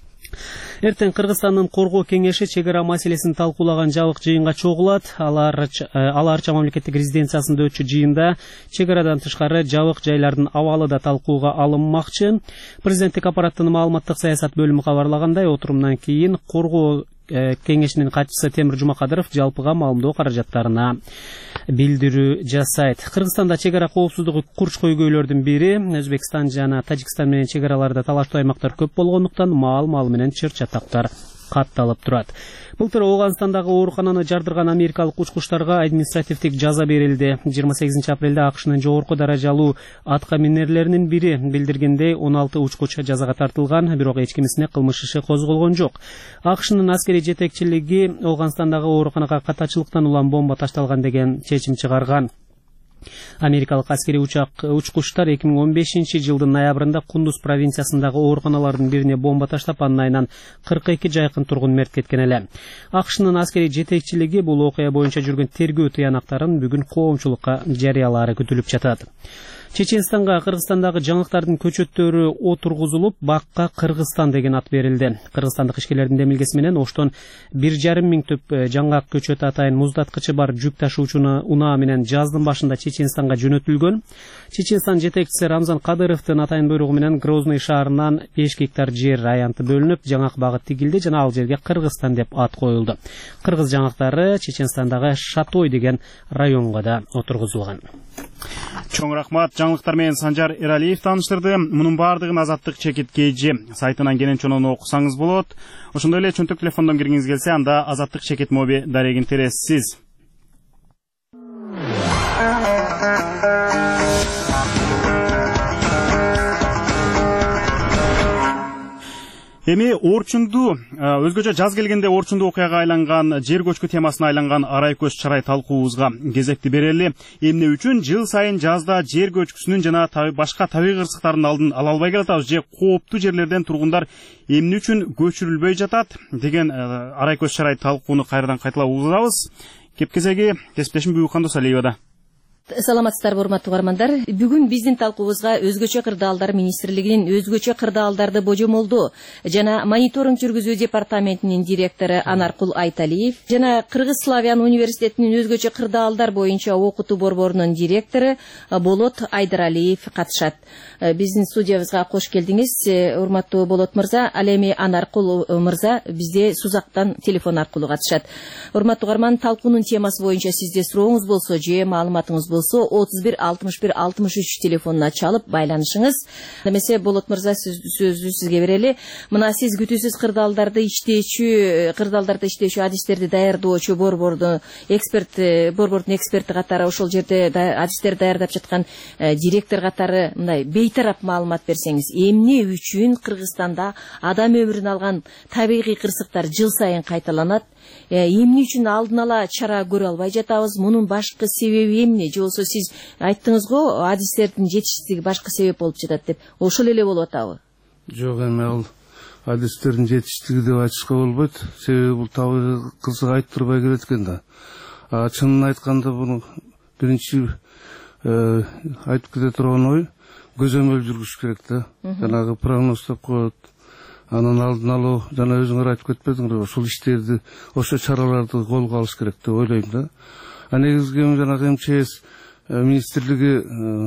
Эртең Кыргызстандын коргоо кеңеши чек ара маселесин талкуулаган жабык жыйынга чогулат. Аларча мамлекеттик резиденциясында өтчү жыйында чек арадан тышкары жабык жайлардын абалы да талкууга алынмакчы. Президенттик аппараттын маалыматтык саясат бөлүмү кабарлагандай, отурумдан кийин коргоо кеңешинин катчысы Темир Жумакадыров жалпыга маалымдоо каражаттарына билдирүү жасайт. Кыргызстанда чек ара коопсуздугу курч көйгөйлөрдүн бири. Өзбекстан жана Тажикстан менен чек араларда талаштуу аймактар көп болгондуктан маал менен чыр-чатактар катталып турат. Былтыр Ооганстандагы оорукананы жардырган америкалык учкучтарга административдик жаза берилди. 28 апрелде АКШнын жогорку даражалуу атка минерлеринин бири билдиргендей 16 учкуч жазага тартылган, бирок эч кимисине кылмыш иши козголгон жок. АКШнын аскери жетекчилиги Ооганстандагы ооруканага катачылыктан улам бомба ташталган деген чечим чыгарган. Америкалык аскери учкучтар 2015 жылдын ноябрында Кундуз провинциясындагы ооруканалардын бирине бомба таштап, анын айынан 42 жайкын тургун мерт кеткен эле. АКШнын аскери жетекчилиги бул окуя боюнча жүргөн тергөө тыянактарын бүгүн коомчулукка жарыялаары күтүлүп жатат. Чеченстанга Кыргызстандагы жаңылыктардын көчөттөрү отургузулуп, бакка Кыргызстан деген ат берилди. Кыргызстандык ишкерлердин демилгеси менен оштон 1,5 миң түп жаңгак көчөт атайын муздаткычы бар жүк ташуучуну унаа менен жаздын башында Чеченстанга жөнөтүлгөн. Чеченстан жетекчиси Рамзан Кадыровдун атайын буйругу менен Грозный шаарынан 5 гектар жер аянты бөлүнүп, жаңгак багы тигилди жана ал жерге Кыргызстан деп ат коюлду. Кыргыз жаңгактары Чеченстандагы Шатой деген районго да отургузулган. Чоң рахмат. Жаңылыктар менен Санжар Эралиев тааныштырды. Мунун баардыгын Азаттык чекит KG сайтынан кенен чонуну окусаңыз болот. Ошондой эле чөнтөк телефондон киргиңиз келсе, анда Азаттык чекит моби дарегин тересиз. Эми орчунду өзгөчө жаз келгенде орчунду окуяга айланган жер көчкү темасына айланган арай көз чарай талкуубузга кезекти берели. Эмне үчүн жыл сайын жазда жер көчкүсүнүн жана башка табигый кырсыктардын алдын ала албай келатабыз же кооптуу жерлерден тургундар эмне үчүн көчүрүлбөй жатат деген арай көз чарай талкууну кайрадан кайталап угузабыз. Кепкезеги кесиптешим Бүкүн Салиевада. Саламатсыздарбы, урматтуу угармандар. Бүгүн биздин талкуубузга өзгөчө кырдаалдар министрлигинин өзгөчө кырдаалдарды божомолдоо жана мониторинг жүргүзүү департаментинин директору Анаркул Айталиев жана Кыргыз Славян университетинин өзгөчө кырдаалдар боюнча окутуу борборунун директору Болот Айдаралиев катышат. Биздин студиябызга кош келдиңиз, урматтуу Болот мырза. Ал эми Анаркул мырза бизде Сузактан телефон аркылуу катышат. Урматтуу угарман, талкуунун темасы боюнча сизде сурооңуз болсо же маалыматыңыз болсо 31 61 63 телефонуна чалып байланышыңыз. Немесе Болот мырза сөздү сизге берели. Мына сиз күтүүсүз кырдаалдарды иштөөчү адистерди даярдоочу борбордун эксперти катары ошол жерде адистерди даярдап жаткан директор катары мындай бейтарап маалымат берсеңиз, эмне үчүн Кыргызстанда адам өмүрүн алган табигый кырсыктар жыл сайын кайталанат? Эмне үчүн алдын ала чара көрө албай жатабыз? Мунун башкы себеби эмне? Же болсо сиз айттыңыз го, адистердин жетишсиздиги башкы себеп болуп жатат деп. Ошол эле болуп атабы? Жок, эми ал адистердин жетишсиздиги деп айтышка болбойт. Себеби бул табигый кырсык айттырбай келет экен да. Чынын айтканда буну биринчи айтып кете турган ой көзөмөл жүргүзүш керек да. Жанагы прогноздоп коет. Анын алдын алуу, жана өзүңөр айтып кетпедиңер, ошол иштерди, ошо чараларды колго алыш керек деп ойлойм да. Негизги жанагы МЧС министрлиги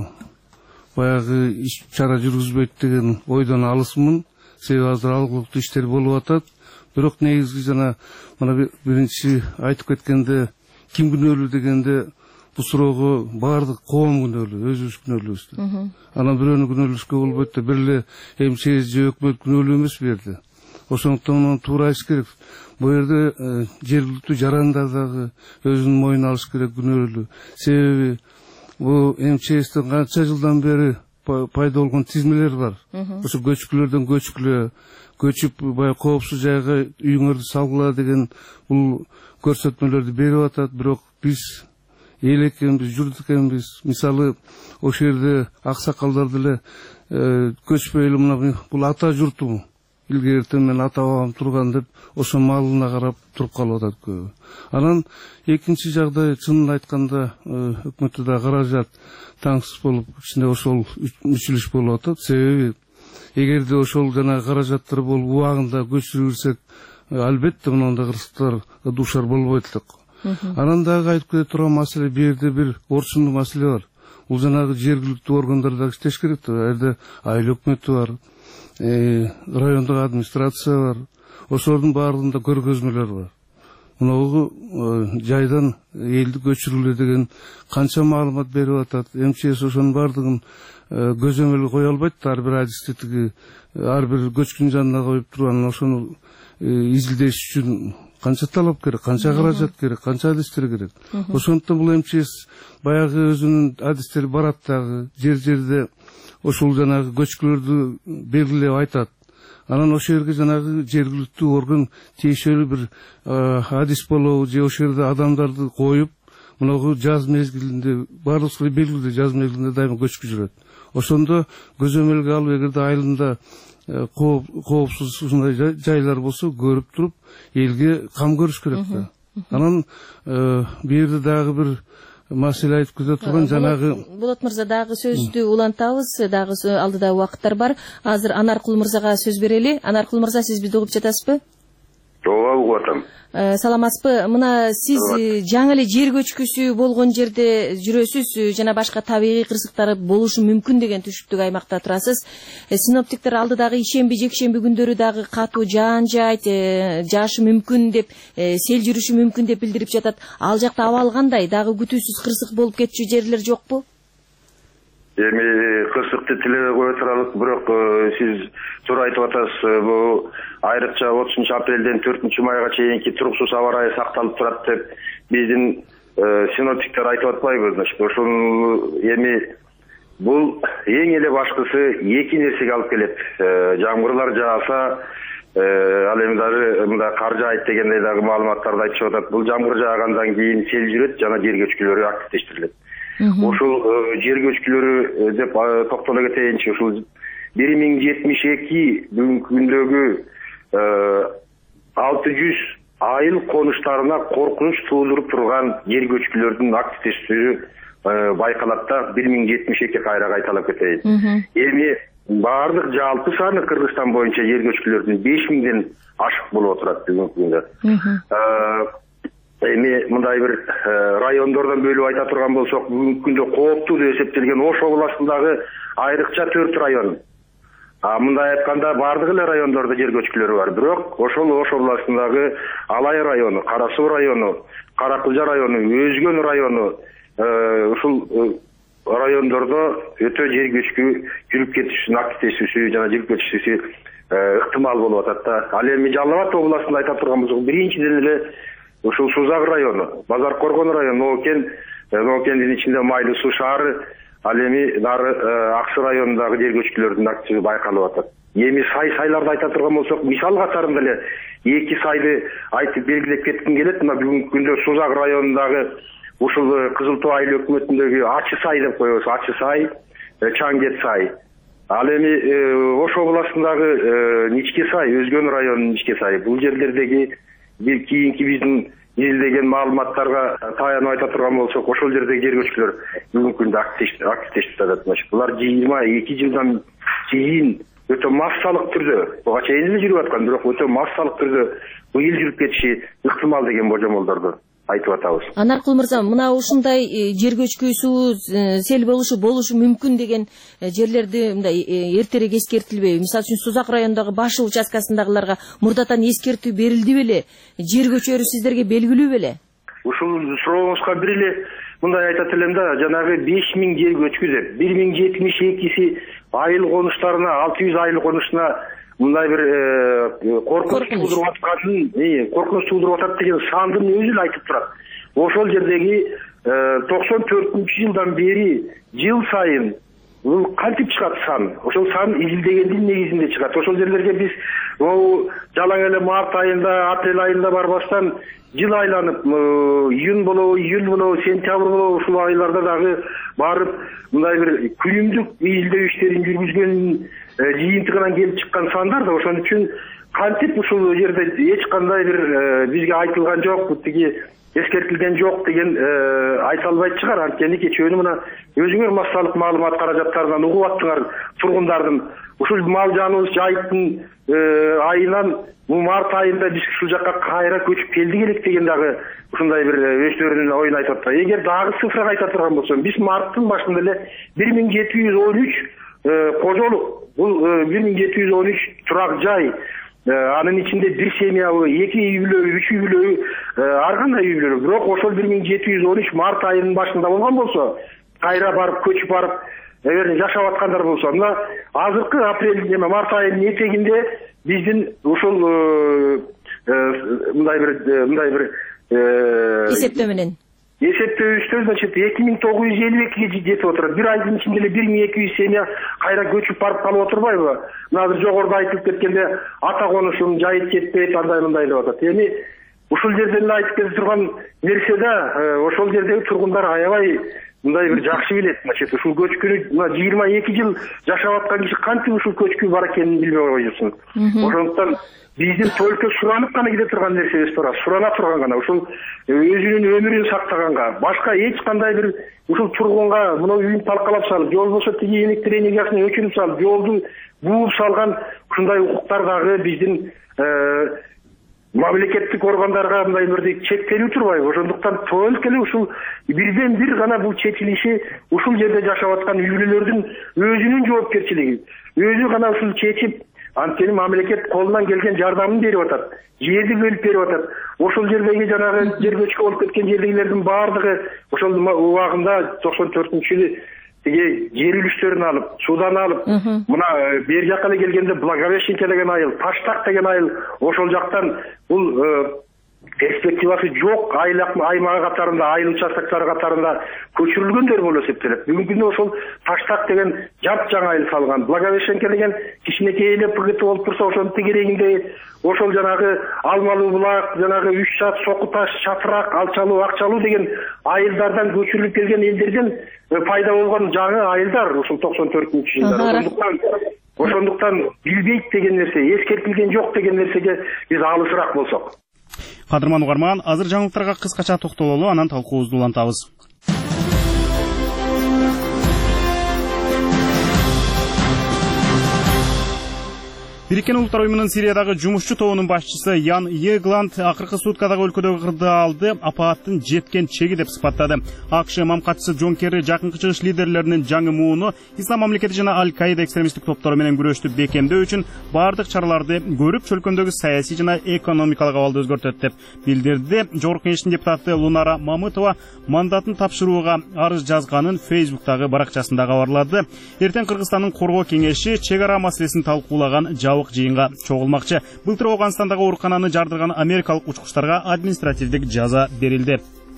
баягы иш чара жүргүзбөйт деген ойдон алысмын. Себеби азыр алгылыктуу иштер болуп атат. Бирок негизги жана мына биринчи айтып кеткенде ким күнөөлүү дегенде бул суроого баардык коом күнөөлүү, өзүбүз күнөөлүүбүз. Анан бирөөнү күнөөлөшкө болбойт да, бир эле МЧС же өкмөт күнөөлүү эмес бу жерде. Ошондуктан муну туура айтыш керек. Бул жерде жергиликтүү жарандар дагы өзүнүн мойнуна алыш керек күнөөлүү. Себеби бул МЧСтин канча жылдан бери пайда болгон тизмелер бар. Ошо көчкүлөрдөн көчүп баягы коопсуз жайга үйүңөрдү салгыла деген бул көрсөтмөлөрдү берип атат. Бирок биз эл экенбиз, журт экенбиз. Мисалы, ошол жерде аксакалдар деле көчпөй эле мына бул ата журтум. Илгертен мен ата бабам турган деп ошо малына карап туруп калып атат көбү. Анан экинчи жагдай, чынын айтканда өкмөттө да каражат таңсыз болуп, ичинде ошол мүчүлүш болуп атат. Себеби эгерде ошол жана каражаттар болуп убагында көчүрүлсек, албетте мындай кырсыктар дуушар болбойт элек. Анан дагы айтып кете турган маселе, бул жерде бир орчундуу маселе бар. Бул жанагы жергиликтүү органдар дагы иштеш керек да. Ал жерде айыл өкмөтү бар, райондук администрация бар. Ошолордун баардыгында көргөзмөлөр бар. Мынагы жайдан элди көчүрүлө деген канча маалымат берип атат. МЧС ошонун баардыгын көзөмөлгө кое албайт да. Ар бир адистиги, ар бир көчкүнүн жанына коюп турган ошону изилдеш үчүн канча талап керек, канча каражат керек, канча адистер керек. Ошондуктан бул МЧС баягы өзүнүн адистери барат дагы, жер-жерде ошол жанагы көчкүлөрдү белгилеп айтат. Анан ошол жерге жанагы жергиликтүү орган тиешелүү бир адис болобу же ошол жерде адамдарды коюп, мынагы жаз мезгилинде баардыгы белгилүү, жаз мезгилинде дайыма көчкү жүрөт. Ошондо көзөмөлгө алып, эгерде айылында коопсуз ушундай жайлар болсо көрүп туруп элге кам көрүш керек да. Анан бу жерде дагы бир маселе айтып кете турган жанагы Болот мырза, дагы сөздү улантабыз, дагы алдыда убакыттар бар. Азыр Анаркул мырзага сөз берели. Анаркул мырза, сиз бизди угуп жатасызбы? Ооба, угуп атам. Саламатсызбы? Мына сиз жаңы эле жер көчкүсү болгон жерде жүрөсүз, жана башка табигый кырсыктар болушу мүмкүн деген түшүктүк аймакта турасыз. Синоптиктер алдыдагы ишемби, жекшемби күндөрү дагы катуу жаан жаайт, жаашы мүмкүн деп, сел жүрүшү мүмкүн деп билдирип жатат. Ал жакта абал кандай? Дагы күтүүсүз кырсык болуп кетчү жерлер жокпу? Эми кырсыкты тилебей кое туралык, бирок сиз туура айтып атасыз. Бул айрыкча 30 апрелден 4 майга чейинки туруксуз аба ырайы сакталып турат деп биздин синоптиктер айтып атпайбы? Ошол эми бул эң эле башкысы эки нерсеге алып келет. Жамгырлар жааса Ал эми дагы мында кар жаайт дегендей дагы маалыматтарды айтышып атат. Бул жамгыр жаагандан кийин сел жүрөт жана жер көчкүлөрү активдештирилет. Ушул жер көчкүлөрү деп токтоло кетейинчи. Ушул 1072 бүгүнкү күндөгү 600 айыл конуштарына коркунуч туудуруп турган жер көчкүлөрдүн активдешүүсү байкалат да 1072 кайра кайталап кетейин. Эми баардык жалпы саны Кыргызстан боюнча жер көчкүлөрдүн 5000ден ашык болуп отурат бүгүнкү күндө. Эми мындай бир райондордон бөлүп айта турган болсок, бүгүнкү күндө кооптуу деп эсептелген Ош областындагы айрыкча 4 район. Мындай айтканда бардык эле райондордо жер көчкүлөрү бар. Бирок ошол Ош областындагы Алай району, Кара Суу району, Каракылжа району, Өзгөн району ушул райондордо өтө жер көчкү жүрүп кетишинин активдешүүсү жана жер көчкүсү ыктымал болуп атат да. Ал эми Жалал Абад областында айта турган болсок, биринчиден эле ушул Сузак району, Базар Коргон району, Ноокендин ичинде Майлуу Суу шаары, ал эми нары Аксы районундагы жер көчкүлөрдүн активдеги байкалып атат. Эми сайларды айта турган болсок, мисал катарында эле 2 сайды айтып белгилеп кетким келет. Мына бүгүнкү күндө Сузак районундагы ушул Кызыл Тоо айыл өкмөтүндөгү Ачы сай деп коебуз, Ачы сай, Чаңгет сай. Ал эми Ош областындагы Ничке сай, Өзгөн районунун Ничке сай. Бул жерлердеги бир кийинки биздин изилдеген маалыматтарга таянып айта турган болсок, ошол жердеги жер көчкүлөр бүгүнкү күндө активдештип атат. Булар 22 жылдан кийин өтө массалык түрдө, буга чейин эле жүрүп аткан, бирок өтө массалык түрдө быйыл жүрүп кетиши ыктымал деген божомолдорду айтып атабыз. Анаркул мырза, мына ушундай жер көчкүсү сел болушу мүмкүн деген жерлерди мындай эртерээк эскертилбейби? Мисалы үчүн Сузак районундагы Башыл участкасындагыларга мурдатан эскертүү берилди беле? Жер көчөрү сиздерге белгилүү беле? Ушул сурооңузга бир эле мындай айтат элем да, жанагы 5000 жер көчкү деп 1072си айыл конуштарына, 600 айыл конуштарына мындай бир коркунуч туудуруп атат деген сандын өзү эле айтып турат. Ошол жердеги 94-жылдан бери жыл сайын бул кантип чыгат сан? Ошол сан изилдегендин негизинде чыгат. Ошол жерлерге биз жалаң эле март айында, апрель айында барбастан жыл айланып, июнь болобу, июль болобу, сентябрь болобу, ушул айылдарда дагы барып мындай бир күнүмдүк изилдөө иштерин жүргүзгөн жыйынтыгынан келип чыккан сандар да. Ошон үчүн кантип ушул жерде эч кандай бир бизге айтылган жок, тиги эскертилген жок деген айта албайт чыгар. Анткени кечөөнү мына өзүңөр массалык маалымат каражаттарынан угуп аттыңар тургундардын. Ушул мал жаныбыз жайыттын айынан март айында биз ушул жакка кайра көчүп келдик элек деген дагы ушундай бир өздөрүнүн оюн айтып атат. Эгер дагы цифрага айта турган болсом, биз марттын башында эле 1713 кожолук, бул 1713 турак жай, анын ичинде бир семьябы, 2 үй бүлөбү, 3 үй бүлөбү, ар кандай үй бүлө. Бирок ошол 1713 март айынын башында болгон болсо, кайра барып көчүп барып жашап аткандар болсо, мына азыркы апрель март айынын этегинде биздин ушул мындай бир эсептөө менен эсептөөбүздө, значит, 2952 жетип отурат. Бир айдын ичинде эле 1200 семья кайра көчүп барып калып отурбайбы? Мына азыр жогоруда айтылып кеткенде ата конушум жайыт кетпейт, андай деп атат. Эми ушул жерден эле айтып кетип турган нерсе да, ошол жердеги тургундар аябай мындай бир жакшы билет. Значит, ушул көчкүнү 22 жыл жашап аткан киши кантип ушул көчкү бар экенин билбей койбойсуң. Ошондуктан биздин только суранып гана кете турган нерсебиз бар. Сурана турган гана ушул өзүнүн өмүрүн сактаганга, башка эч кандай бир ушул тургунга мына үйүн талкалап салып, же болбосо тиги электр энергиясын өчүрүп салып, жолду бууп салган ушундай укуктар дагы биздин мамлекеттик органдарга мындай бир чектелип турбайбы? Ошондуктан только эле ушул бирден бир гана бул чечилиши ушул жерде жашап аткан үй бүлөлөрдүн өзүнүн жоопкерчилиги. Өзү гана ушул чечип, анткени мамлекет колунан келген жардамын берип атат, жерди бөлүп берип атат. Ошол жердеги жанагы жер көчкү болуп кеткен жердегилердин баардыгы ошол убагында 94-жылы тиги жер үлүштөрүн алып, судан алып, мына бер жакка эле келгенде Благовещенке деген айыл, Таштак деген айыл, ошол жактан бул перспективасы жок аймагы катарында, айыл участоктары катарында көчүрүлгөндөр болуп эсептелет. Бүгүнкү күндө ошол Таштак деген жапжаңа айыл салган, Благовещенка деген кичинекей эле ПГТ болуп турса, ошонун тегерегинде ошол жанагы Алмалуу булак, жанагы Үч Шат, Соку Таш, Чатырак, Алчалуу, Акчалуу деген айылдардан көчүрүлүп келген элдерден пайда болгон жаңы айылдар ушул 94-жылдар. Ошондуктан билбейт деген нерсе, эскертилген жок деген нерсеге биз алысыраак болсок. Кадырман угарман, азыр жаңылыктарга кыскача токтололу, анан талкуубузду улантабыз. Бириккен Улуттар уюмунун Сириядагы жумушчу тобунун башчысы Ян Егланд акыркы суткадагы өлкөдөгү кырдаалды апааттын жеткен чеги деп сыпаттады. АКШ мамкатчысы Джон Керри жакынкы чыгыш лидерлеринин жаңы мууну Ислам мамлекети жана Аль-Каида экстремисттик топтору менен күрөштү бекемдөө үчүн бардык чараларды көрүп, чөлкөндөгү саясий жана экономикалык абалды өзгөртөт деп билдирди. Жогорку Кеңештин депутаты Лунара Мамытова мандатын тапшырууга арыз жазганын Фейсбуктагы баракчасында кабарлады. Эртең Кыргызстандын коргоо кеңеши чек ара маселесин талкуулаган жыйынга чогулмакчы. Былтыр Оганстандагы оорукананы жардырган америкалык учкучтарга административдик жаза берилди.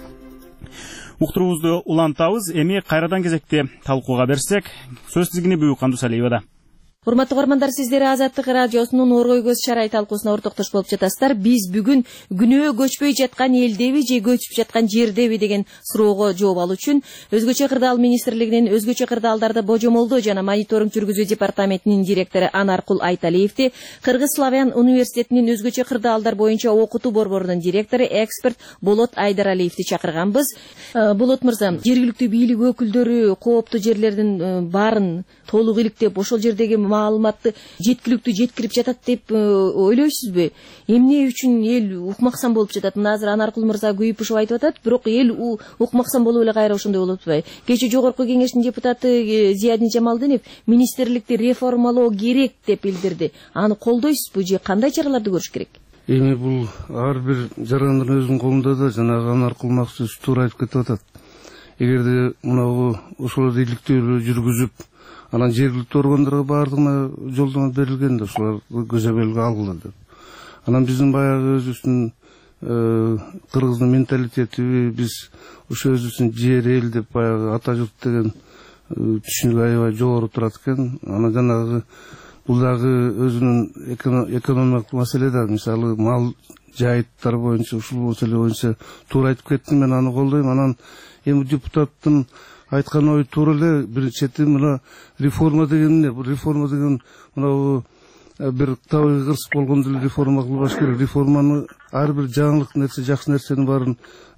Уктуруубузду улантабыз. Эми кайрадан кезекти талкууга берсек, сөз тизгини Буюкан Дусалиевада. Урматтуу угармандар, сиздер Азаттык радиосунун Оргой көз чарай талкуусуна ортоктош болуп жатасыздар. Биз бүгүн күнөө көчпөй жаткан элдеби же көчүп жаткан жердеби деген суроого жооп алуу үчүн Өзгөчө кырдаал министрлигинин өзгөчө кырдаалдарды божомолдоо жана мониторинг жүргүзүү департаментинин директору Анаркул Айталиевди, Кыргыз Славян университетинин өзгөчө кырдаалдар боюнча окутуу борборунун директору эксперт Болот Айдаралиевди чакырганбыз. Болот мырза, жергиликтүү бийлик өкүлдөрү кооптуу жерлердин баарын толук иликтеп, ошол жердеги маалыматты жеткиликтүү жеткирип жатат деп ойлойсузбу? Эмне үчүн эл укмаксан болуп жатат? Мына азыр Анаркул мырза күйүп ушуп айтып атат, бирок эл укмаксан болуп эле кайра ошондой болуп атпайбы? Кечээ жогорку кеңештин депутаты Зиядин Жамалдинов министрликти реформалоо керек деп билдирди. Аны колдойсузбу же кандай чараларды көрүш керек? Эми бул ар бир жарандын өзүнүн колунда да, жанагы Анаркул Максус туура айтып кетип атат. Эгерде мынау ошолорду иликтөөлүү жүргүзүп, анан жергиликтүү органдарга баардыгына жолдомо берилген да, ошолор көзөмөлгө алгыла деп. Анан биздин баягы өзүбүздүн кыргыздын менталитети, биз ошо өзүбүздүн жер эл деп баягы ата журт деген түшүнүк аябай жогору турат экен. Анан жанагы бул дагы өзүнүн экономикалык маселе да, мисалы мал жайыттар боюнча, ушул маселе боюнча туура айтып кеттим, мен аны колдойм. Анан эми депутаттын айткан ой туура эле. Биринчи мына реформа деген эмне? Бул реформа деген мына бир табигый кырсык болгондо эле реформа кылбаш керек. Реформаны ар бир жаңылык нерсе, жакшы нерсенин баарын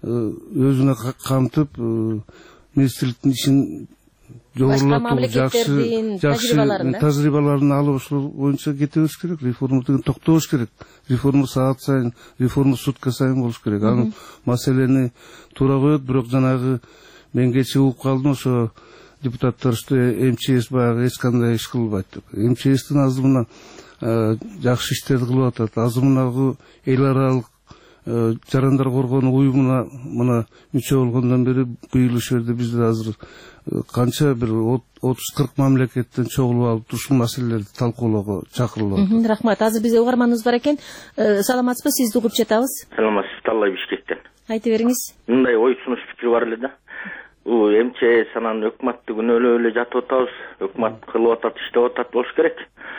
өзүнө камтып, министрликтин ишин жогорулатуу, жакшы тажрыйбаларын алып, ошол боюнча кетебиз керек. Реформа деген токтобош керек. Реформа саат сайын, реформа сутка сайын болуш керек. Анын маселени туура коет, бирок жанагы мен кечээ угуп калдым, ошо депутаттар что МЧС баягы эч кандай иш кылбайт деп. МЧСтин азыр мына жакшы иштерди кылып атат. Азыр мына эл аралык жарандар коргонуу уюмуна мына мүчө болгондон бери быйыл ушул жерде бизде азыр канча бир 30-40 мамлекеттен чогулуп алып ушул маселелерди талкуулоого чакырылып атат. Рахмат. Азыр бизде угарманыбыз бар экен. Саламатсызбы? Сизди угуп жатабыз. Саламатсыз, Таллай Бишкектен. Айтып бериңиз. Мындай ой сунуш пикир бар эле да. Бул МЧС анан өкмөттү күнөөлөп эле жатып атабыз. Өкмөт кылып атат, иштеп атат болуш керек.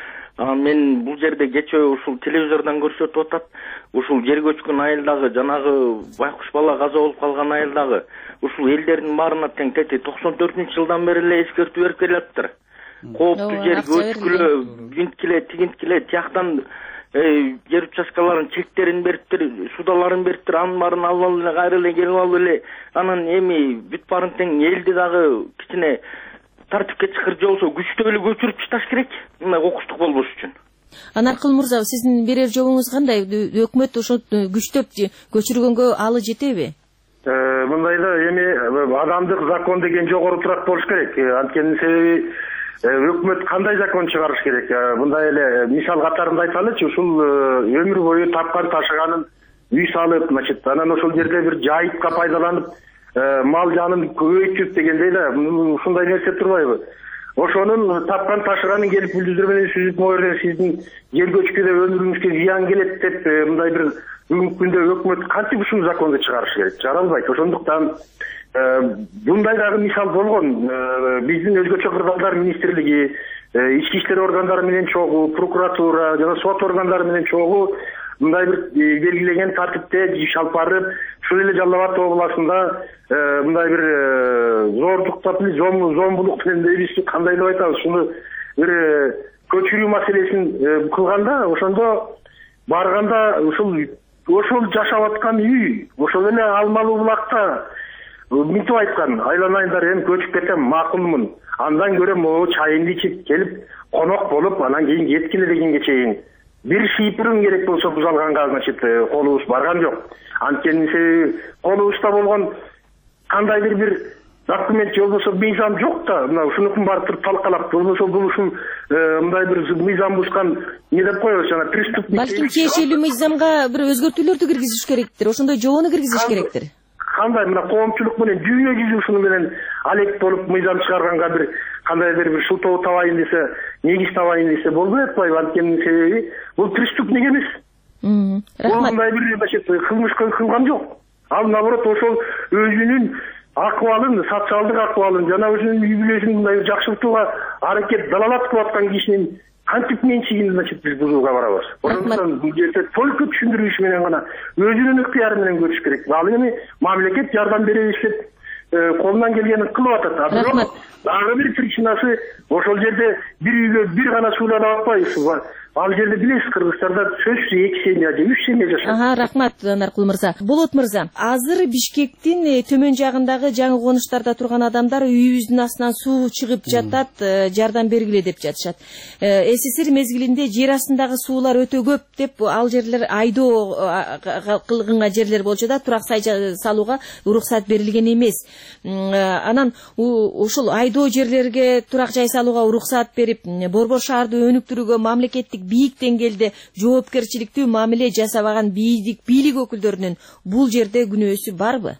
Мен бул жерде кечээ ушул телевизордон көрсөтүп атат. Ушул жер көчкөн айылдагы жанагы байкуш бала каза болуп калган айылдагы ушул элдердин баарына тең 94-жылдан бери эле эскертүү берип келатыптыр. Кооптуу жер көчкүлө, бинткиле, тигинткиле, тияктан жер участкаларын чектерин бериптир, судаларын бериптир, анын баарын алып эле кайра эле келип алып эле анан эми бүт баарын тең элди дагы кичине тартипке чакырып болсо күчтөп эле көчүрүп ташташ керек, мындай кокустук болбош үчүн. Анаркул мырза, сиздин берер жообуңуз кандай? Өкмөт ошо күчтөп көчүргөнгө алы жетеби? Мындай да эми адамдык закон деген жогору турат болуш керек. Анткени себеби өкмөт кандай закон чыгарыш керек? Мындай эле мисал катарында айталычы, ушул өмүр бою тапкан ташыганын үй салып, значит, анан ошол жерде бир жайытка пайдаланып, мал жанын көбөйтүп дегендей да, ушундай нерсе турбайбы? Ошонун тапкан ташыганын келип бүлдүздөр менен сүзүп, могу жерде сиздин жер көчкүдө өмүрүңүзгө зыян келет деп мындай бир бүгүнкү күндө өкмөт кантип ушул законду чыгарыш керек? Чыгара албайт. Ошондуктан мындай дагы мисал болгон. Биздин өзгөчө кырдаалдар министрлиги, ички иштер органдары менен чогуу, прокуратура жана сот органдары менен чогуу мындай бир белгилеген тартипте шалпарып, ушул эле Жалал Абад областында мындай бир зордуктап эле зомбулук менен дейбизби, кандай деп айтабыз, ушуну бир көчүрүү маселесин кылганда, ошондо барганда ошол жашап аткан үй, ошол эле Алмалуу булакта мынтип айткан, айланайындар, эми көчүп кетем, макулмун. Андан көрө могу чайымды ичип келип конок болуп, анан кийин кеткиле дегенге чейин бир шийпирим керек болсо бузалганга, значит, колубуз барган жок. Анткени колубузда болгон кандайдыр бир документ же болбосо мыйзам жок да, мына ушунукун барып туруп талкалап, болбосо бул ушул мындай бир мыйзам бузган не деп коебуз, жана преступник. Балким тиешелүү мыйзамга бир өзгөртүүлөрдү киргизиш керектир, ошондой жобону киргизиш керектир. Кандай мына коомчулук менен дүйнө жүзү ушуну менен алек болуп мыйзам чыгарганга бир кандайдыр бир шылтоо табайын десе, негиз табайын десе болбой атпайбы? Анткени себеби бул преступник эмес. Рахмат. Мындай бир кылмыш кылган жок. Ал наоборот ошол өзүнүн акыбалын, социалдык акыбалын жана өзүнүн үй бүлөсүн мындай жакшыртууга аракет, далалат кылып аткан кишинин кантип менчигин, значит, биз бузууга барабыз. Ошондуктан бул жерде только түшүндүрүү иши менен гана өзүнүн ыктыяры менен көрүш керек. Ал эми мамлекет жардам беребиз деп колунан келгенин кылып атат. Бирок дагы бир причинасы, ошол жерде бир үйгө бир гана сууланып атпайбыз. Ал жерде билесиз, Кыргызстанда сөзсүз 2 семья же 3 семья жашайт. Рахмат, Наркул мырза. Болот мырза, азыр Бишкектин төмөн жагындагы жаңы конуштарда турган адамдар үйүбүздүн астынан суу чыгып жатат, жардам бергиле деп жатышат. СССР мезгилинде жер астындагы суулар өтө көп деп ал жерлер айдоо кылгынга жерлер болчу да, турак сай салууга уруксат берилген эмес. Анан ушул айдоо жерлерге турак жай салууга уруксат берип, Борбор шаарды өнүктүрүүгө мамлекеттик бийик деңгээлде жоопкерчиликтүү мамиле жасабаган бийлик өкүлдөрүнүн бул жерде күнөөсү барбы?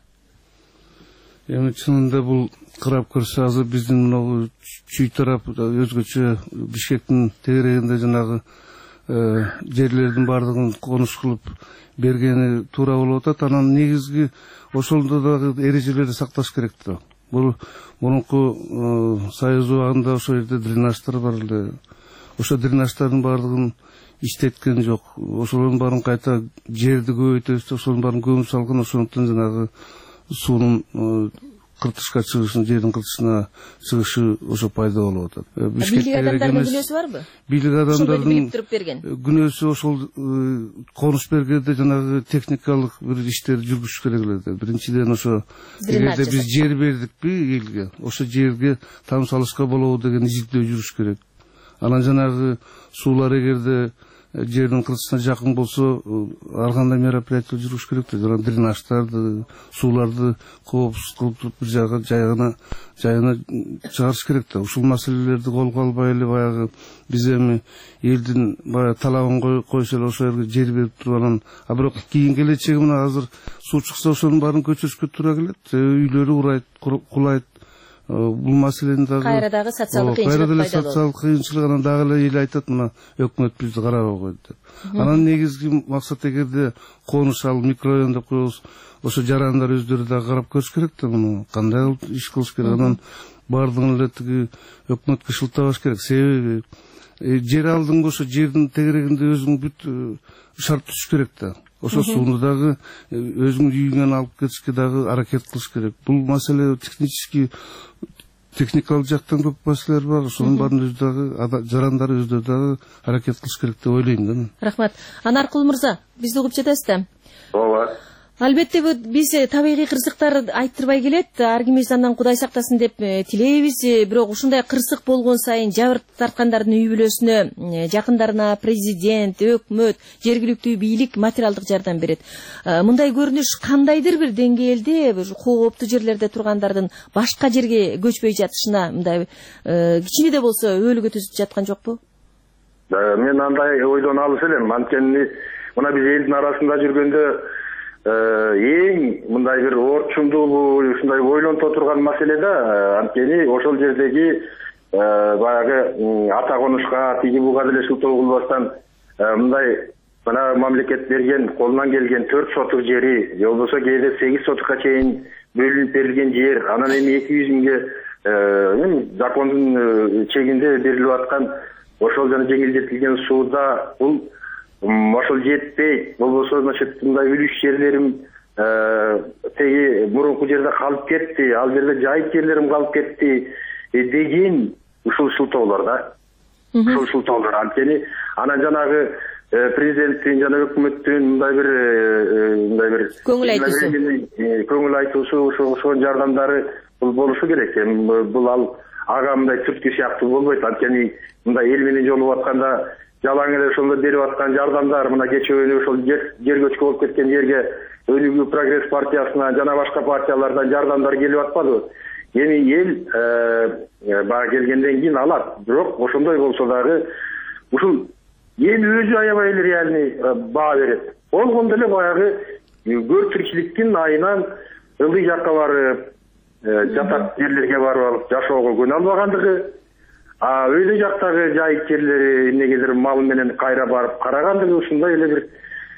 Эми чынында бул карап көрсө, азыр биздин мына чүй тарап өзгөчө Бишкектин тегерегинде жанагы жерлердин бардыгын конуш кылып бергени туура болуп атат. Анан негизги ошолдо дагы эрежелерди сакташ керек да. Бул мурунку Союз убагында ошол жерде дренаждар бар эле. Ошо дренаждардын бардыгын иштеткен жок. Ошолордун баарын кайта жерди көбөйтөбүз, ошонун баарын көмүп салган, ошондуктан жанагы суунун кыртышка чыгышын, жердин кыртышына чыгышы ошо пайда болуп атат. Бийлик адамдардын күнөөсү барбы? Бийлик адамдардын күнөөсү ошол конуш бергенде жанагы техникалык бир иштерди жүргүзүш керек эле. Биринчиден ошо эгерде биз жер бердикпи элге, ошо жерге там салышка болобу деген изилдөө жүрүш керек. Анан жанагы суулар эгерде жердин кыртысына жакын болсо, ар кандай мероприятие жүрүш керек да. Жана дренаждарды, сууларды коопсуз кылып бир жайга жайына чыгарыш керек да. Ушул маселелерди колго албай эле баягы биз эми элдин баягы талабын койсо эле ошол жерге жер берип туруп анан, бирок кийин келечеги мына азыр суу чыкса ошонун баарын көчүрүшкө туура келет. Үйлөрү урайт, кулайт. Бул маселени дагы кайра дагы социалдык кыйынчылык пайда болот. Социалдык кыйынчылык, анан дагы эле эл айтат, мына өкмөт бизди карабай койду деп. Анан негизги максат эгерде конуш ал микрорайон деп коебуз, ошо жарандар өздөрү дагы карап көрүш керек да, муну кандай кылып иш кылыш керек. Анан бардыгын эле тиги өкмөткө шылтабаш керек. Себеби жер алдың ошо жердин тегерегинде өзүң бүт шарт түзүш керек да. Ошо сууну дагы өзүңүн үйүңөн алып кетишке дагы аракет кылыш керек. Бул маселе техникалык жактан көп маселелер бар. Ошонун баарын өз дагы жарандар өздөрү дагы аракет кылыш керек деп ойлойм да. Рахмат. Анаркул мырза, бизди угуп жатасыз да? Ооба. Албетте биз табигый кырсыктар айттырбай келет, ар кимибиз андан Кудай сактасын деп тилейбиз. Бирок ушундай кырсык болгон сайын жабыр тарткандардын үй бүлөсүнө, жакындарына президент, өкмөт, жергиликтүү бийлик материалдык жардам берет. Мындай көрүнүш кандайдыр бир деңгээлде кооптуу жерлерде тургандардын башка жерге көчпөй жатышына мындай кичине да болсо өөлүгө түзүп жаткан жокпу? Мен андай ойдон алыс элем. Анткени мына биз элдин арасында жүргөндө эң мындай бир орчундуу, ушундай ойлонто турган маселе да, анткени ошол жердеги баягы ата конушка тиги буга деле шылтоо кылбастан мындай мына мамлекет берген, колунан келген 4 сотук жери, же болбосо кээде 8 сотукка чейин бөлүнүп берилген жер, анан эми 200 миңге закондун чегинде берилип аткан ошол жана жеңилдетилген сууда бул ошол жетпейт, болбосо значит мындай үлүш жерлерим теги мурунку жерде калып кетти, ал жерде жайыт жерлерим калып кетти деген ушул шылтоолор да. Ушул шылтоолор анткени анан жанагы президенттин жана өкмөттүн мындай бир көңүл айтуусу ошол жардамдары бул болушу керек. Бул ага мындай түрткү сыяктуу болбойт. Анткени мындай эл менен жолугуп атканда жалаң эле ошондо берип аткан жардамдар мына кечээ ошол жер көчкү болуп кеткен жерге Өнүгүү прогресс партиясынан жана башка партиялардан жардамдар келип атпадыбы? Эми эл бага келгенден кийин алат. Бирок ошондой болсо дагы ушул эл өзү аябай эле реальный баа берет. Болгондо эле баягы көр тиричиликтин айынан ылдый жакка барып, жатак жерлерге барып алып жашоого көнө албагандыгы, өйдө жактагы жайыт жерлери эмнегедир мал менен кайра барып карагандыгы ушундай эле бир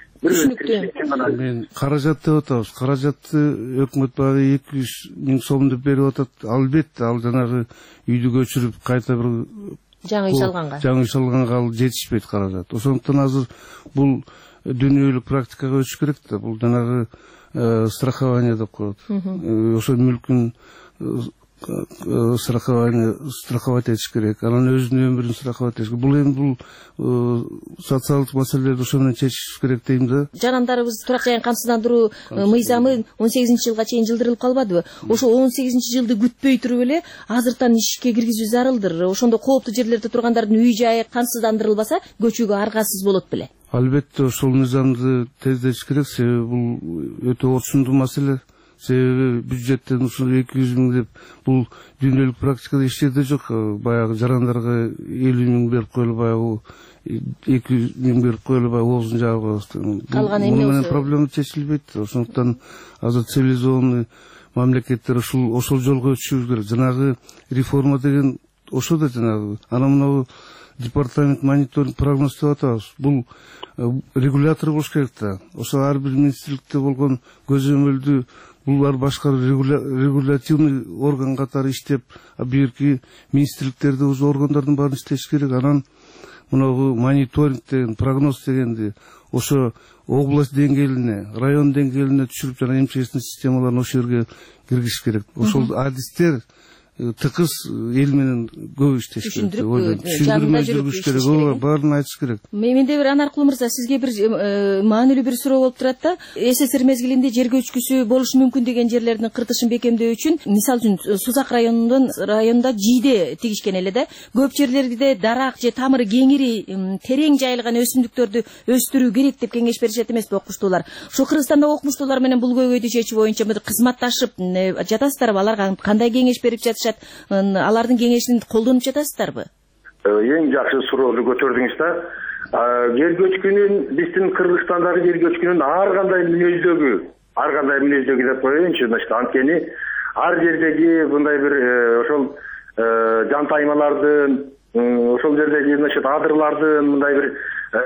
мен каражат деп атабыз. Каражатты өкмөт баягы 200 миң сом деп берип атат. Албетте ал жанагы үйдү көчүрүп кайта бир жаңы үй салганга ал жетишпейт каражат. Ошондуктан азыр бул дүйнөлүк практикага өтүш керек да. Бул жанагы страхование деп коет. Ошол мүлкүн страховать этиш керек, анан өзүнүн өмүрүн страховать этиш керек. Бул эми бул социалдык маселелерди ошо менен чечиш керек дейм да. Жарандарыбыз турак жайын камсыздандыруу мыйзамы 18-жылга чейин жылдырылып калбадыбы? Ошо 18-жылды күтпөй туруп эле азыртан ишке киргизүү зарылдыр. Ошондо кооптуу жерлерде тургандардын үй жайы камсыздандырылбаса, көчүүгө аргасыз болот беле? Албетте ошол мыйзамды тездетиш керек, себеби бул өтө орчундуу маселе. Себеби бюджеттен ушул 200 миң деп бул дүйнөлүк практикада эч жерде жок. Баягы жарандарга 50 миң берип коюлуп, баягы 200 миң берип коюлуп, оозун жаап коебуз. Калган эмне болсо проблема чечилбейт. Ошондуктан азыр цивилизованный мамлекеттер ошол жолго өтүшүбүз керек. Жанагы реформа деген ошо да жанагы анан мына департамент мониторинг прогноз деп атабыз. Бул регулятор болуш керек да. Ошо ар бир министрликте болгон көзөмөлдү булар башкаруу регулятивный орган катары иштеп, бирки министрликтерде уже органдардын баарын иштеш керек. Анан мынагы мониторинг деген, прогноз дегенди ошо область деңгээлине, район деңгээлине түшүрүп, жана МЧСтин системаларын ошол жерге киргизиш керек. Ошол адистер тыкыз эл менен көп иштеш керек. Түшүндүрмө жүргүзүш керек, баарын айтыш керек. Менде бир Анаркул мырза, сизге бир маанилүү бир суроо болуп турат да. СССР мезгилинде жер көчкүсү болушу мүмкүн деген жерлердин кыртышын бекемдөө үчүн, мисалы үчүн Сузак районунда жийде тигишкен эле да. Көп жерлерде дарак же тамыры кеңири, терең жайылган өсүмдүктөрдү өстүрүү керек деп кеңеш беришет эмеспи окумуштуулар? Ошо Кыргызстанда окумуштуулар менен бул көйгөйдү чечүү боюнча кызматташып жатасыздарбы? Аларга кандай кеңеш берип жатышат? Алардын кеңешин колдонуп жатасыздарбы? Эң жакшы суроону көтөрдүңүз да. Жер көчкүнүн, биздин Кыргызстандагы жер көчкүнүн ар кандай мүнөздөгү деп коеюнчу, значит, анткени ар жердеги мындай бир ошол жантаймалардын, ошол жердеги значит адырлардын мындай бир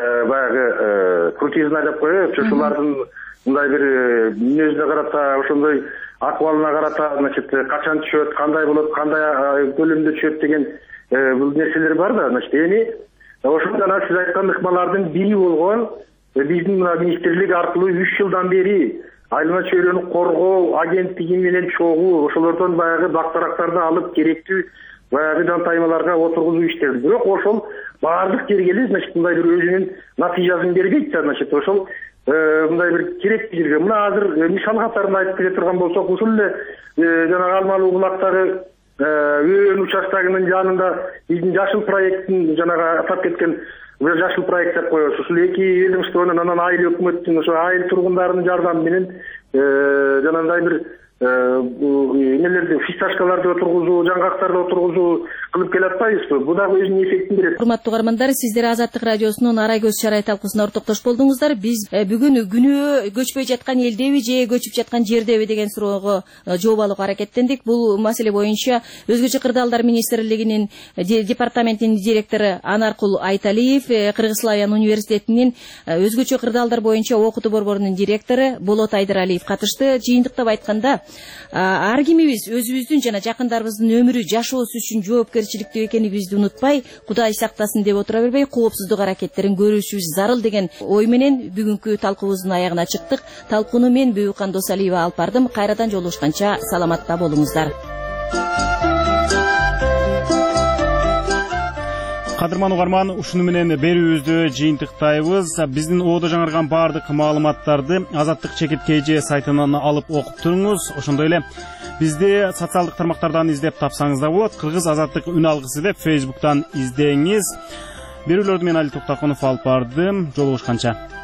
баягы крутизна деп коебузчу, ошолордун мындай бир мүнөзүнө карата, ошондой акыбалына карата, значит, качан түшөт, кандай болот, кандай көлөмдө түшөт деген бул нерселер бар да. Значит, эми ошол жана сиз айткан ыкмалардын бири болгон биздин мына министрлик аркылуу 3 жылдан бери айылма чөйрөнү коргоо агенттиги менен чогуу ошолордон баягы бактарактарды алып керектүү баягы жантаймаларга отургузуу иштелди. Бирок ошол баардык жерге эле, значит, мындай бир өзүнүн натыйжасын бербейт да. Значит, ошол мындай бир керектүү жерге, мына азыр мисал катарында айтып келе турган болсок, ушул эле жанагы Алмалуу булактагы Өөн участогунун жанында биздин жашыл проекттин жанагы атап кеткен жашыл проект деп коебуз. Ушул эки ведомствонун, анан айыл өкмөттүн, ошо айыл тургундарынын жардамы менен жанагындай бир эмелерди, фисташкаларды отургузуу, жаңгактарды отургузуу, кылып келатпайбызбы? Бу дагы өзүнүн эффектин берет. Урматтуу угармандар, сиздер Азаттык радиосунун Ара көз чарай талкуусуна ортоктош болдуңуздар. Биз бүгүн күнөө көчпөй жаткан элдеби же көчүп жаткан жердеби деген суроого жооп алууга аракеттендик. Бул маселе боюнча Өзгөчө кырдаалдар министрлигинин департаментинин директору Анаркул Айталиев, Кыргызславян университетинин өзгөчө кырдаалдар боюнча окутуу борборунун директору Болот Айдаралиев катышты. Жыйынтыктап айтканда, ар кимибиз өзүбүздүн жана жакындарыбыздын өмүрү, жашоосу үчүн жоопкерчиликтүү экенибизди унутпай, Кудай сактасын деп отура бербей, коопсуздук аракеттерин көрүшүбүз зарыл деген ой менен бүгүнкү талкуубуздун аягына чыктык. Талкууну мен Бүйүкан Досалиева алып бардым. Кайрадан жолугушканча саламатта болуңуздар. Кадырман угарман, ушуну менен берүүбүздү жыйынтыктайбыз. Биздин оодо жаңырган баардык маалыматтарды Азаттык ЧКТ сайтынан алып окуп туруңуз. Ошондой эле бизди социалдык тармактардан издеп тапсаңыз да болот. Кыргыз Азаттык үн алгысы деп Facebook'тан издеңиз. Берүүлөрдү мен Али Токтакунов алып бардым. Жолугушканча.